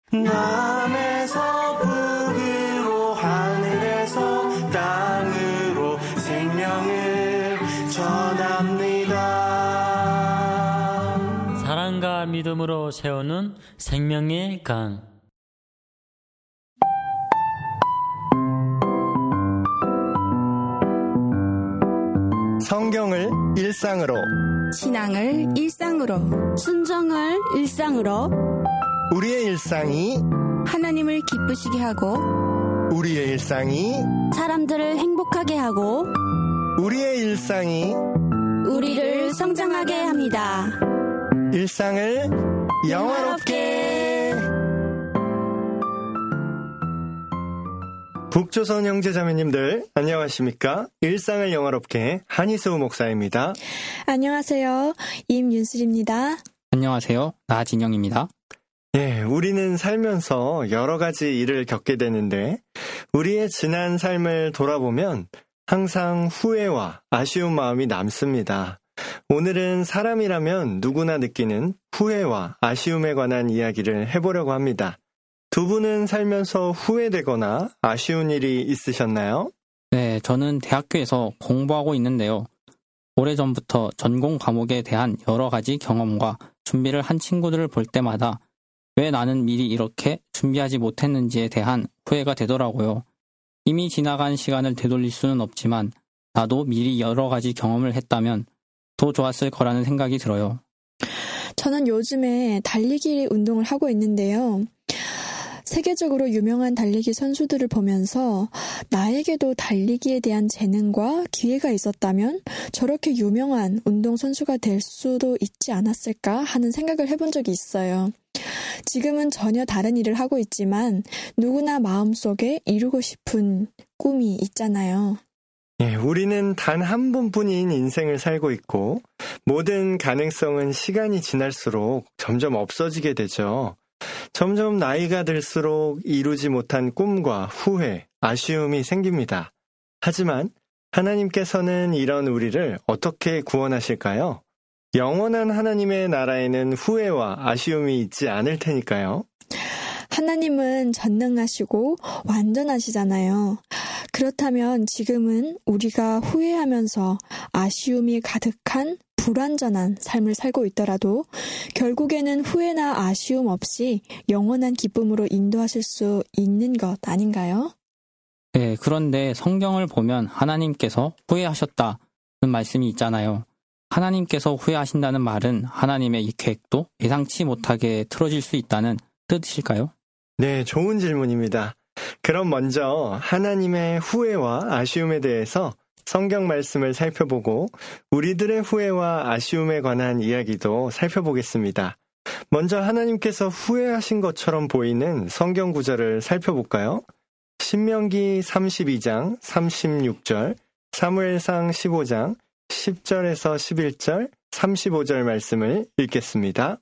남에서 북으로 하늘에서 땅으로 생명을 전합니다. 사랑과 믿음으로 세우는 생명의 강. 성경을 일상으로, 신앙을 일상으로, 순종을 일상으로, 우리의 일상이 하나님을 기쁘시게 하고 우리의 일상이 사람들을 행복하게 하고 우리의 일상이 우리를 성장하게 합니다. 일상을 영화롭게. 북조선 형제자매님들 안녕하십니까? 일상을 영화롭게 한희수 목사입니다. 안녕하세요. 임윤슬입니다. 안녕하세요. 나진영입니다. 예, 우리는 살면서 여러 가지 일을 겪게 되는데 우리의 지난 삶을 돌아보면 항상 후회와 아쉬운 마음이 남습니다. 오늘은 사람이라면 누구나 느끼는 후회와 아쉬움에 관한 이야기를 해보려고 합니다. 두 분은 살면서 후회되거나 아쉬운 일이 있으셨나요? 네, 저는 대학교에서 공부하고 있는데요. 오래전부터 전공 과목에 대한 여러 가지 경험과 준비를 한 친구들을 볼 때마다 왜 나는 미리 이렇게 준비하지 못했는지에 대한 후회가 되더라고요. 이미 지나간 시간을 되돌릴 수는 없지만 나도 미리 여러 가지 경험을 했다면 더 좋았을 거라는 생각이 들어요. 저는 요즘에 달리기 운동을 하고 있는데요. 세계적으로 유명한 달리기 선수들을 보면서 나에게도 달리기에 대한 재능과 기회가 있었다면 저렇게 유명한 운동선수가 될 수도 있지 않았을까 하는 생각을 해본 적이 있어요. 지금은 전혀 다른 일을 하고 있지만 누구나 마음속에 이루고 싶은 꿈이 있잖아요. 예, 우리는 단 한 번뿐인 인생을 살고 있고 모든 가능성은 시간이 지날수록 점점 없어지게 되죠. 점점 나이가 들수록 이루지 못한 꿈과 후회, 아쉬움이 생깁니다. 하지만 하나님께서는 이런 우리를 어떻게 구원하실까요? 영원한 하나님의 나라에는 후회와 아쉬움이 있지 않을 테니까요. 하나님은 전능하시고 완전하시잖아요. 그렇다면 지금은 우리가 후회하면서 아쉬움이 가득한 불완전한 삶을 살고 있더라도 결국에는 후회나 아쉬움 없이 영원한 기쁨으로 인도하실 수 있는 것 아닌가요? 네, 그런데 성경을 보면 하나님께서 후회하셨다는 말씀이 있잖아요. 하나님께서 후회하신다는 말은 하나님의 이 계획도 예상치 못하게 틀어질 수 있다는 뜻이실까요? 네, 좋은 질문입니다. 그럼 먼저 하나님의 후회와 아쉬움에 대해서 성경 말씀을 살펴보고 우리들의 후회와 아쉬움에 관한 이야기도 살펴보겠습니다. 먼저 하나님께서 후회하신 것처럼 보이는 성경 구절을 살펴볼까요? 신명기 32장 36절, 사무엘상 15장 10절에서 11절, 35절 말씀을 읽겠습니다.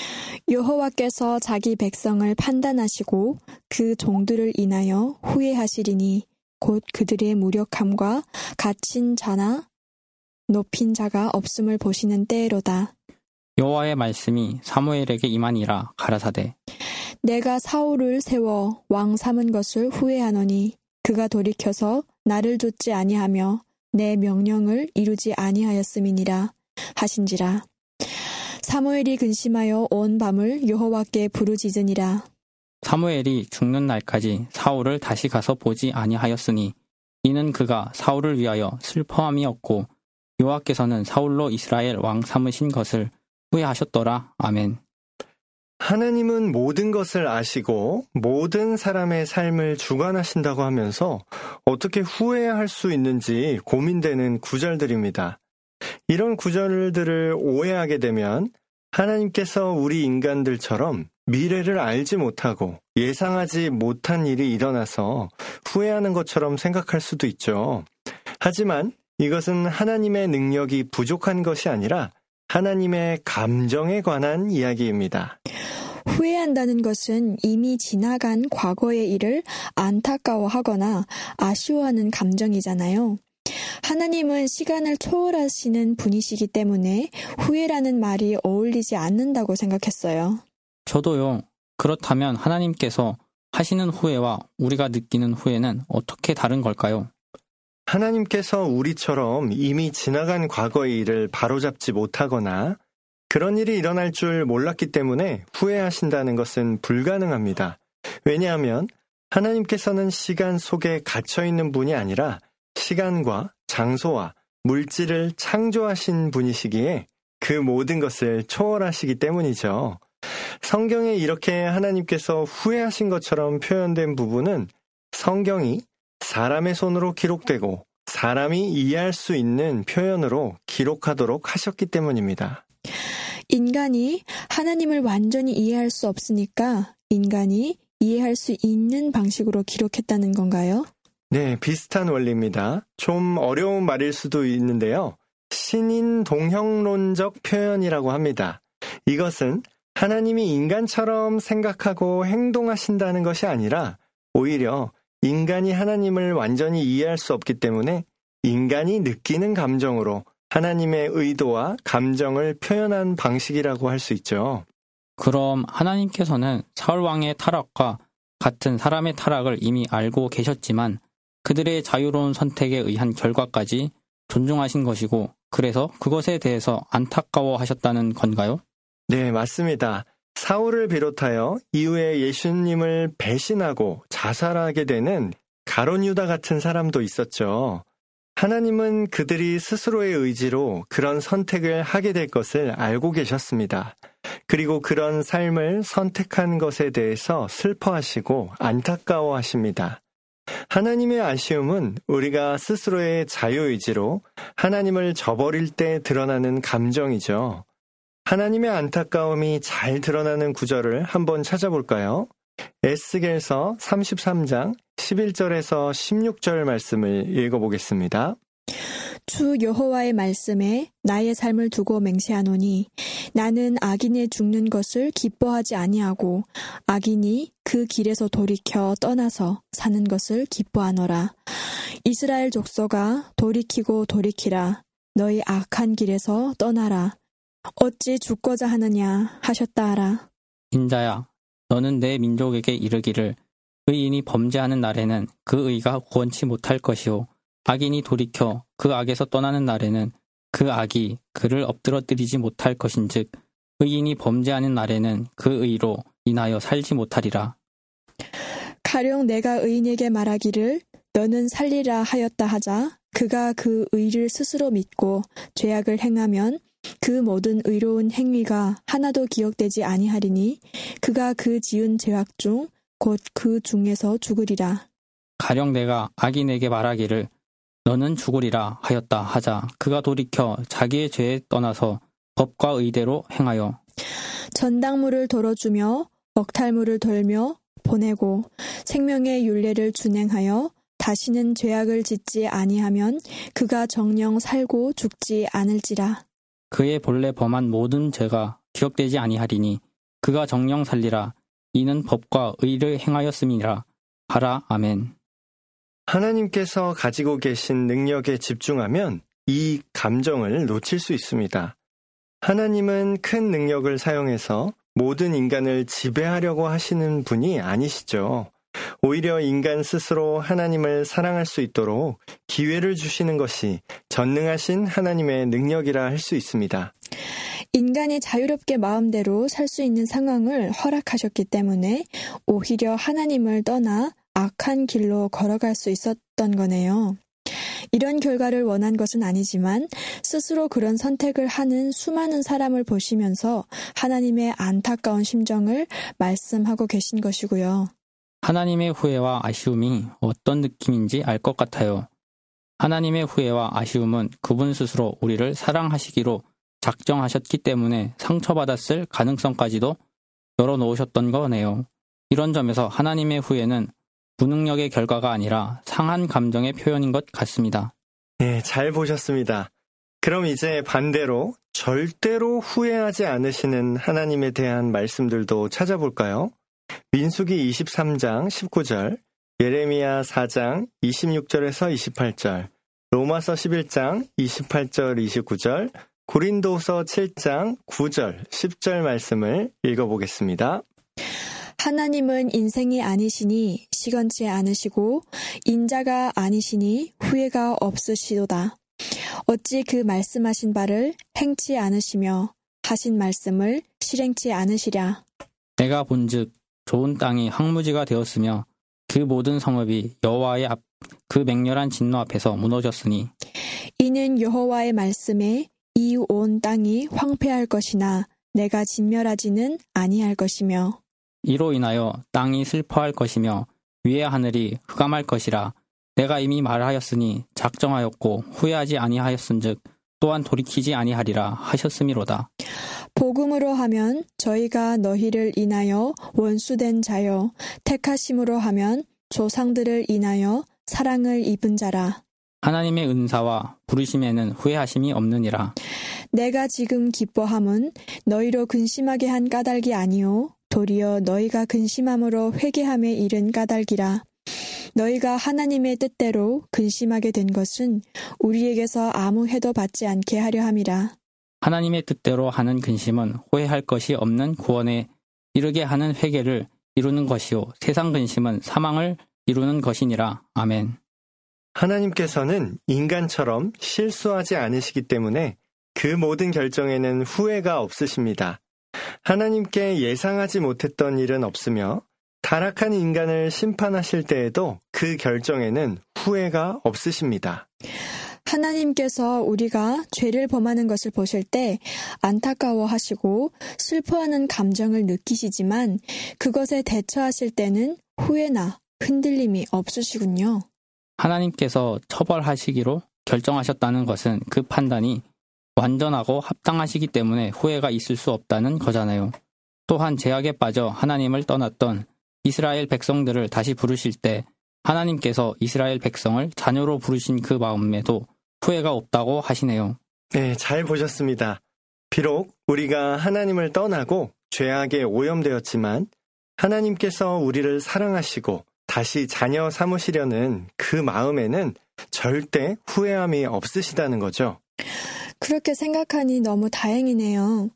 여호와께서 자기 백성을 판단하시고 그 종들을 인하여 후회하시리니 곧 그들의 무력함과 갇힌 자나 높인 자가 없음을 보시는 때로다. 여호와의 말씀이 사무엘에게 임하니라 가라사대 내가 사울을 세워 왕 삼은 것을 후회하노니 그가 돌이켜서 나를 좇지 아니하며 내 명령을 이루지 아니하였음이니라 하신지라. 사무엘이 근심하여 온 밤을 여호와께 부르짖으니라. 사무엘이 죽는 날까지 사울을 다시 가서 보지 아니하였으니 이는 그가 사울을 위하여 슬퍼함이었고 여호와께서는 사울로 이스라엘 왕 삼으신 것을 후회하셨더라. 아멘. 하나님은 모든 것을 아시고 모든 사람의 삶을 주관하신다고 하면서 어떻게 후회할 수 있는지 고민되는 구절들입니다. 이런 구절들을 오해하게 되면 하나님께서 우리 인간들처럼 미래를 알지 못하고 예상하지 못한 일이 일어나서 후회하는 것처럼 생각할 수도 있죠. 하지만 이것은 하나님의 능력이 부족한 것이 아니라 하나님의 감정에 관한 이야기입니다. 후회한다는 것은 이미 지나간 과거의 일을 안타까워하거나 아쉬워하는 감정이잖아요. 하나님은 시간을 초월하시는 분이시기 때문에 후회라는 말이 어울리지 않는다고 생각했어요. 저도요. 그렇다면 하나님께서 하시는 후회와 우리가 느끼는 후회는 어떻게 다른 걸까요? 하나님께서 우리처럼 이미 지나간 과거의 일을 바로잡지 못하거나 그런 일이 일어날 줄 몰랐기 때문에 후회하신다는 것은 불가능합니다. 왜냐하면 하나님께서는 시간 속에 갇혀있는 분이 아니라 시간과 장소와 물질을 창조하신 분이시기에 그 모든 것을 초월하시기 때문이죠. 성경에 이렇게 하나님께서 후회하신 것처럼 표현된 부분은 성경이 사람의 손으로 기록되고 사람이 이해할 수 있는 표현으로 기록하도록 하셨기 때문입니다. 인간이 하나님을 완전히 이해할 수 없으니까 인간이 이해할 수 있는 방식으로 기록했다는 건가요? 네, 비슷한 원리입니다. 좀 어려운 말일 수도 있는데요. 신인 동형론적 표현이라고 합니다. 이것은 하나님이 인간처럼 생각하고 행동하신다는 것이 아니라 오히려 인간이 하나님을 완전히 이해할 수 없기 때문에 인간이 느끼는 감정으로 하나님의 의도와 감정을 표현한 방식이라고 할 수 있죠. 그럼 하나님께서는 사울 왕의 타락과 같은 사람의 타락을 이미 알고 계셨지만 그들의 자유로운 선택에 의한 결과까지 존중하신 것이고 그래서 그것에 대해서 안타까워하셨다는 건가요? 네, 맞습니다. 사울을 비롯하여 이후에 예수님을 배신하고 자살하게 되는 가룟 유다 같은 사람도 있었죠. 하나님은 그들이 스스로의 의지로 그런 선택을 하게 될 것을 알고 계셨습니다. 그리고 그런 삶을 선택한 것에 대해서 슬퍼하시고 안타까워하십니다. 하나님의 아쉬움은 우리가 스스로의 자유의지로 하나님을 저버릴 때 드러나는 감정이죠. 하나님의 안타까움이 잘 드러나는 구절을 한번 찾아볼까요? 에스겔서 33장 11절에서 16절 말씀을 읽어보겠습니다. 주 여호와의 말씀에 나의 삶을 두고 맹세하노니 나는 악인의 죽는 것을 기뻐하지 아니하고 악인이 그 길에서 돌이켜 떠나서 사는 것을 기뻐하노라. 이스라엘 족속아 돌이키고 돌이키라. 너희 악한 길에서 떠나라. 어찌 죽고자 하느냐 하셨다 하라. 인자야, 너는 내 민족에게 이르기를 의인이 범죄하는 날에는 그 의가 구원치 못할 것이요 악인이 돌이켜 그 악에서 떠나는 날에는 그 악이 그를 엎드러뜨리지 못할 것인즉 의인이 범죄하는 날에는 그 의로 인하여 살지 못하리라. 가령 내가 의인에게 말하기를 너는 살리라 하였다 하자 그가 그 의를 스스로 믿고 죄악을 행하면 그 모든 의로운 행위가 하나도 기억되지 아니하리니 그가 그 지은 죄악 중 곧 그 중에서 죽으리라. 가령 내가 악인에게 말하기를 너는 죽으리라 하였다 하자 그가 돌이켜 자기의 죄에 떠나서 법과 의대로 행하여 전당물을 돌어주며 억탈물을 돌며 보내고 생명의 율례를 준행하여 다시는 죄악을 짓지 아니하면 그가 정녕 살고 죽지 않을지라. 그의 본래 범한 모든 죄가 기억되지 아니하리니 그가 정녕 살리라. 이는 법과 의를 행하였음이라 하라. 아멘. 하나님께서 가지고 계신 능력에 집중하면 이 감정을 놓칠 수 있습니다. 하나님은 큰 능력을 사용해서 모든 인간을 지배하려고 하시는 분이 아니시죠. 오히려 인간 스스로 하나님을 사랑할 수 있도록 기회를 주시는 것이 전능하신 하나님의 능력이라 할 수 있습니다. 인간이 자유롭게 마음대로 살 수 있는 상황을 허락하셨기 때문에 오히려 하나님을 떠나 악한 길로 걸어갈 수 있었던 거네요. 이런 결과를 원한 것은 아니지만 스스로 그런 선택을 하는 수많은 사람을 보시면서 하나님의 안타까운 심정을 말씀하고 계신 것이고요. 하나님의 후회와 아쉬움이 어떤 느낌인지 알 것 같아요. 하나님의 후회와 아쉬움은 그분 스스로 우리를 사랑하시기로 작정하셨기 때문에 상처받았을 가능성까지도 열어놓으셨던 거네요. 이런 점에서 하나님의 후회는 무능력의 결과가 아니라 상한 감정의 표현인 것 같습니다. 네, 잘 보셨습니다. 그럼 이제 반대로 절대로 후회하지 않으시는 하나님에 대한 말씀들도 찾아볼까요? 민수기 23장 19절, 예레미야 4장 26절에서 28절, 로마서 11장 28절 29절, 고린도서 7장 9절 10절 말씀을 읽어보겠습니다. 하나님은 인생이 아니시니 시건치 않으시고 인자가 아니시니 후회가 없으시도다. 어찌 그 말씀하신 바를 행치 않으시며 하신 말씀을 실행치 않으시랴. 내가 본즉 좋은 땅이 황무지가 되었으며 그 모든 성읍이 여호와의 그 맹렬한 진노 앞에서 무너졌으니 이는 여호와의 말씀에 이 온 땅이 황폐할 것이나 내가 진멸하지는 아니할 것이며 이로 인하여 땅이 슬퍼할 것이며 위의 하늘이 흑암할 것이라. 내가 이미 말하였으니 작정하였고 후회하지 아니하였은즉 또한 돌이키지 아니하리라 하셨음이로다. 복음으로 하면 저희가 너희를 인하여 원수된 자요 택하심으로 하면 조상들을 인하여 사랑을 입은 자라. 하나님의 은사와 부르심에는 후회하심이 없느니라. 내가 지금 기뻐함은 너희로 근심하게 한 까닭이 아니오 도리어 너희가 근심함으로 회개함에 이른 까닭이라. 너희가 하나님의 뜻대로 근심하게 된 것은 우리에게서 아무 해도 받지 않게 하려 함이라. 하나님의 뜻대로 하는 근심은 후회할 것이 없는 구원에 이르게 하는 회개를 이루는 것이요 세상 근심은 사망을 이루는 것이니라. 아멘. 하나님께서는 인간처럼 실수하지 않으시기 때문에 그 모든 결정에는 후회가 없으십니다. 하나님께 예상하지 못했던 일은 없으며 타락한 인간을 심판하실 때에도 그 결정에는 후회가 없으십니다. 하나님께서 우리가 죄를 범하는 것을 보실 때 안타까워하시고 슬퍼하는 감정을 느끼시지만 그것에 대처하실 때는 후회나 흔들림이 없으시군요. 하나님께서 처벌하시기로 결정하셨다는 것은 그 판단이 완전하고 합당하시기 때문에 후회가 있을 수 없다는 거잖아요. 또한 제약에 빠져 하나님을 떠났던 이스라엘 백성들을 다시 부르실 때 하나님께서 이스라엘 백성을 자녀로 부르신 그 마음에도 후회가 없다고 하시네요. 네, 잘 보셨습니다. 비록 우리가 하나님을 떠나고 죄악에 오염되었지만 하나님께서 우리를 사랑하시고 다시 자녀 삼으시려는 그 마음에는 절대 후회함이 없으시다는 거죠. 그렇게 생각하니 너무 다행이네요.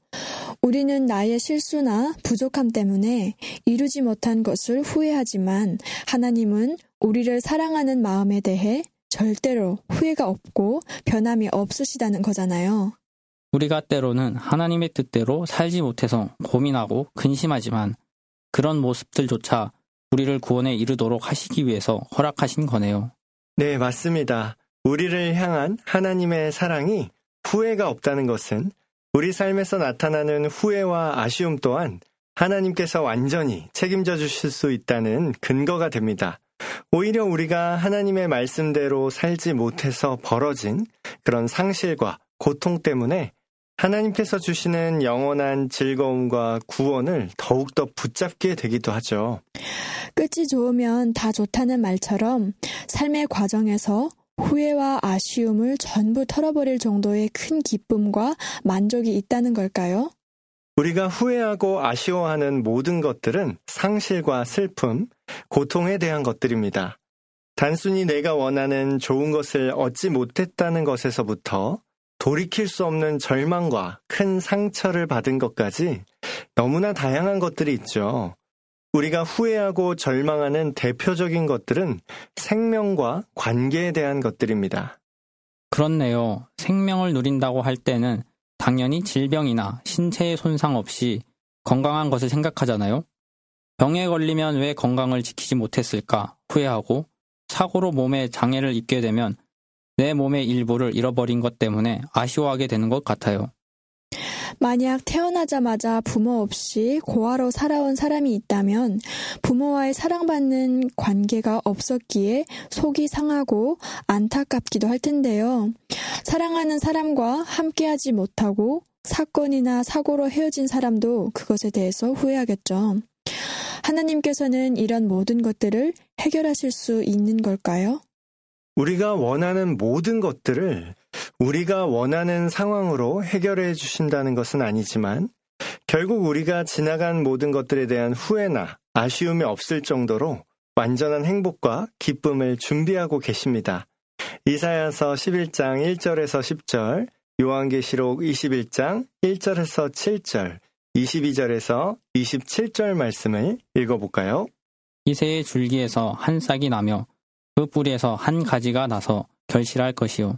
우리는 나의 실수나 부족함 때문에 이루지 못한 것을 후회하지만 하나님은 우리를 사랑하는 마음에 대해 절대로 후회가 없고 변함이 없으시다는 거잖아요. 우리가 때로는 하나님의 뜻대로 살지 못해서 고민하고 근심하지만 그런 모습들조차 우리를 구원에 이르도록 하시기 위해서 허락하신 거네요. 네, 맞습니다. 우리를 향한 하나님의 사랑이 후회가 없다는 것은 우리 삶에서 나타나는 후회와 아쉬움 또한 하나님께서 완전히 책임져 주실 수 있다는 근거가 됩니다. 오히려 우리가 하나님의 말씀대로 살지 못해서 벌어진 그런 상실과 고통 때문에 하나님께서 주시는 영원한 즐거움과 구원을 더욱더 붙잡게 되기도 하죠. 끝이 좋으면 다 좋다는 말처럼 삶의 과정에서 후회와 아쉬움을 전부 털어버릴 정도의 큰 기쁨과 만족이 있다는 걸까요? 우리가 후회하고 아쉬워하는 모든 것들은 상실과 슬픔, 고통에 대한 것들입니다. 단순히 내가 원하는 좋은 것을 얻지 못했다는 것에서부터 돌이킬 수 없는 절망과 큰 상처를 받은 것까지 너무나 다양한 것들이 있죠. 우리가 후회하고 절망하는 대표적인 것들은 생명과 관계에 대한 것들입니다. 그렇네요. 생명을 누린다고 할 때는 당연히 질병이나 신체의 손상 없이 건강한 것을 생각하잖아요. 병에 걸리면 왜 건강을 지키지 못했을까 후회하고 사고로 몸에 장애를 입게 되면 내 몸의 일부를 잃어버린 것 때문에 아쉬워하게 되는 것 같아요. 만약 태어나자마자 부모 없이 고아로 살아온 사람이 있다면 부모와의 사랑받는 관계가 없었기에 속이 상하고 안타깝기도 할 텐데요. 사랑하는 사람과 함께하지 못하고 사건이나 사고로 헤어진 사람도 그것에 대해서 후회하겠죠. 하나님께서는 이런 모든 것들을 해결하실 수 있는 걸까요? 우리가 원하는 모든 것들을 우리가 원하는 상황으로 해결해 주신다는 것은 아니지만 결국 우리가 지나간 모든 것들에 대한 후회나 아쉬움이 없을 정도로 완전한 행복과 기쁨을 준비하고 계십니다. 이사야서 11장 1절에서 10절, 요한계시록 21장 1절에서 7절, 22절에서 27절 말씀을 읽어볼까요? 이새의 줄기에서 한 싹이 나며 그 뿌리에서 한 가지가 나서 결실할 것이요.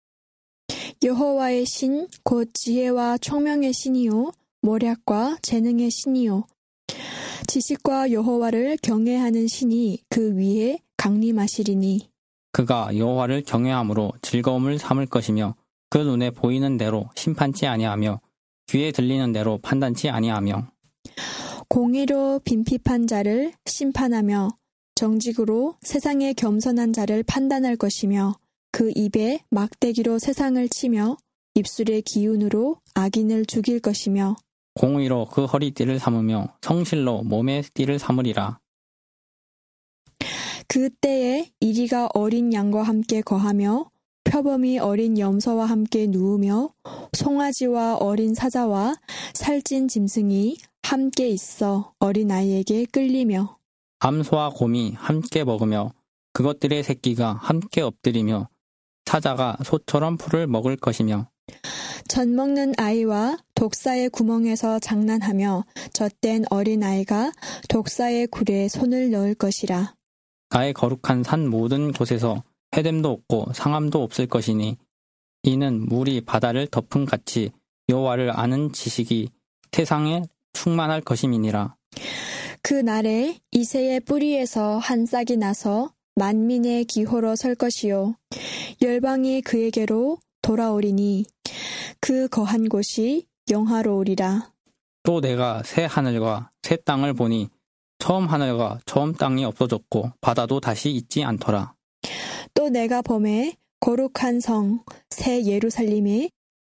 여호와의 신 곧 지혜와 총명의 신이요 모략과 재능의 신이요 지식과 여호와를 경외하는 신이 그 위에 강림하시리니 그가 여호와를 경외함으로 즐거움을 삼을 것이며 그 눈에 보이는 대로 심판치 아니하며 귀에 들리는 대로 판단치 아니하며 공의로 빈핍한 자를 심판하며 정직으로 세상에 겸손한 자를 판단할 것이며 그 입에 막대기로 세상을 치며 입술의 기운으로 악인을 죽일 것이며 공의로 그 허리띠를 삼으며 성실로 몸의 띠를 삼으리라. 그 때에 이리가 어린 양과 함께 거하며 표범이 어린 염소와 함께 누우며 송아지와 어린 사자와 살찐 짐승이 함께 있어 어린아이에게 끌리며 암소와 곰이 함께 먹으며 그것들의 새끼가 함께 엎드리며 사자가 소처럼 풀을 먹을 것이며 젖 먹는 아이와 독사의 구멍에서 장난하며 젖된 어린아이가 독사의 굴에 손을 넣을 것이라. 나의 거룩한 산 모든 곳에서 해됨도 없고 상함도 없을 것이니 이는 물이 바다를 덮은 같이 여호와를 아는 지식이 세상에 충만할 것임이니라. 그 날에 이새의 뿌리에서 한 싹이 나서 만민의 기호로 설 것이요 열방이 그에게로 돌아오리니 그 거한 곳이 영화로우리라. 또 내가 새 하늘과 새 땅을 보니 처음 하늘과 처음 땅이 없어졌고 바다도 다시 있지 않더라. 또 내가 범에 거룩한 성 새 예루살렘이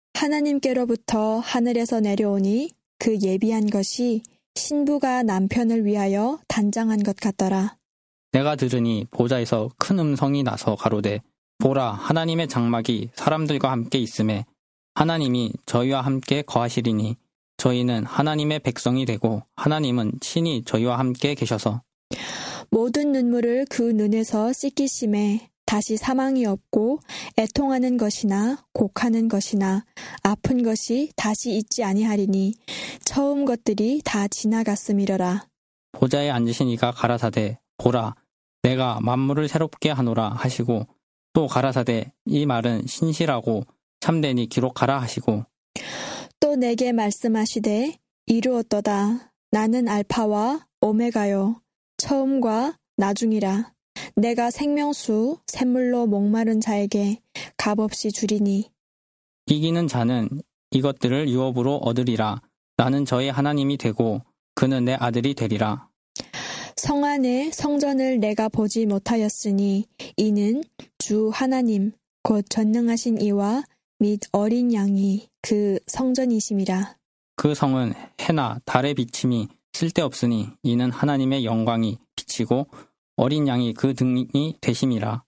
하나님께로부터 하늘에서 내려오니 그 예비한 것이 신부가 남편을 위하여 단장한 것 같더라. 내가 들으니 보좌에서 큰 음성이 나서 가로되 보라 하나님의 장막이 사람들과 함께 있음에 하나님이 저희와 함께 거하시리니 저희는 하나님의 백성이 되고 하나님은 친히 저희와 함께 계셔서 모든 눈물을 그 눈에서 씻기심에 다시 사망이 없고 애통하는 것이나 곡하는 것이나 아픈 것이 다시 있지 아니하리니 처음 것들이 다 지나갔음이러라. 보좌에 앉으신 이가 가라사대 보라 내가 만물을 새롭게 하노라 하시고 또 가라사대 이 말은 신실하고 참되니 기록하라 하시고 또 내게 말씀하시되 이루었도다. 나는 알파와 오메가요 처음과 나중이라. 내가 생명수 샘물로 목마른 자에게 값없이 주리니 이기는 자는 이것들을 유업으로 얻으리라. 나는 저의 하나님이 되고 그는 내 아들이 되리라. 성 안에 성전을 내가 보지 못하였으니 이는 주 하나님 곧 전능하신 이와 및 어린 양이 그 성전이심이라. 그 성은 해나 달의 비침이 쓸데없으니 이는 하나님의 영광이 비치고 어린 양이 그 등이 되심이라.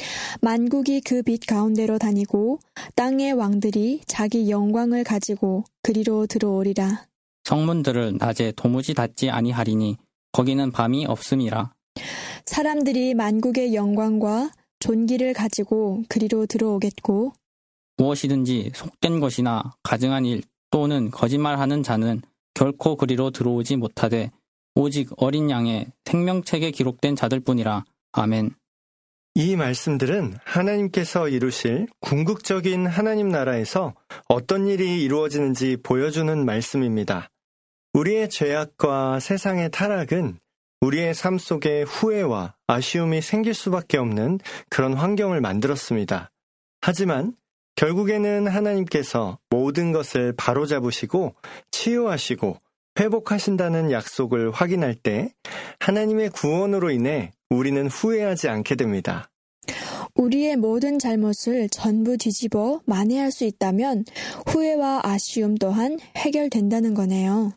만국이 그 빛 가운데로 다니고 땅의 왕들이 자기 영광을 가지고 그리로 들어오리라. 성문들을 낮에 도무지 닫지 아니하리니 거기는 밤이 없음이라. 사람들이 만국의 영광과 존귀를 가지고 그리로 들어오겠고 무엇이든지 속된 것이나 가증한 일 또는 거짓말하는 자는 결코 그리로 들어오지 못하되 오직 어린 양의 생명책에 기록된 자들뿐이라. 아멘. 이 말씀들은 하나님께서 이루실 궁극적인 하나님 나라에서 어떤 일이 이루어지는지 보여주는 말씀입니다. 우리의 죄악과 세상의 타락은 우리의 삶 속에 후회와 아쉬움이 생길 수밖에 없는 그런 환경을 만들었습니다. 하지만 결국에는 하나님께서 모든 것을 바로잡으시고 치유하시고 회복하신다는 약속을 확인할 때 하나님의 구원으로 인해 우리는 후회하지 않게 됩니다. 우리의 모든 잘못을 전부 뒤집어 만회할 수 있다면 후회와 아쉬움 또한 해결된다는 거네요.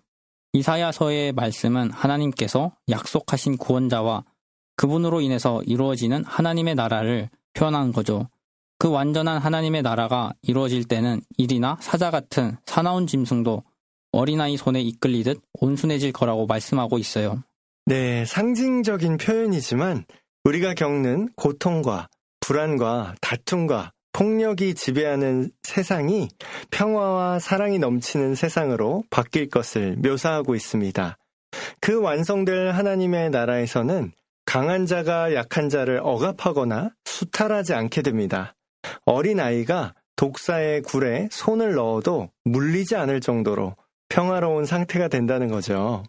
이사야서의 말씀은 하나님께서 약속하신 구원자와 그분으로 인해서 이루어지는 하나님의 나라를 표현한 거죠. 그 완전한 하나님의 나라가 이루어질 때는 일이나 사자 같은 사나운 짐승도 어린아이 손에 이끌리듯 온순해질 거라고 말씀하고 있어요. 네, 상징적인 표현이지만 우리가 겪는 고통과 불안과 다툼과 폭력이 지배하는 세상이 평화와 사랑이 넘치는 세상으로 바뀔 것을 묘사하고 있습니다. 그 완성될 하나님의 나라에서는 강한 자가 약한 자를 억압하거나 수탈하지 않게 됩니다. 어린아이가 독사의 굴에 손을 넣어도 물리지 않을 정도로 평화로운 상태가 된다는 거죠.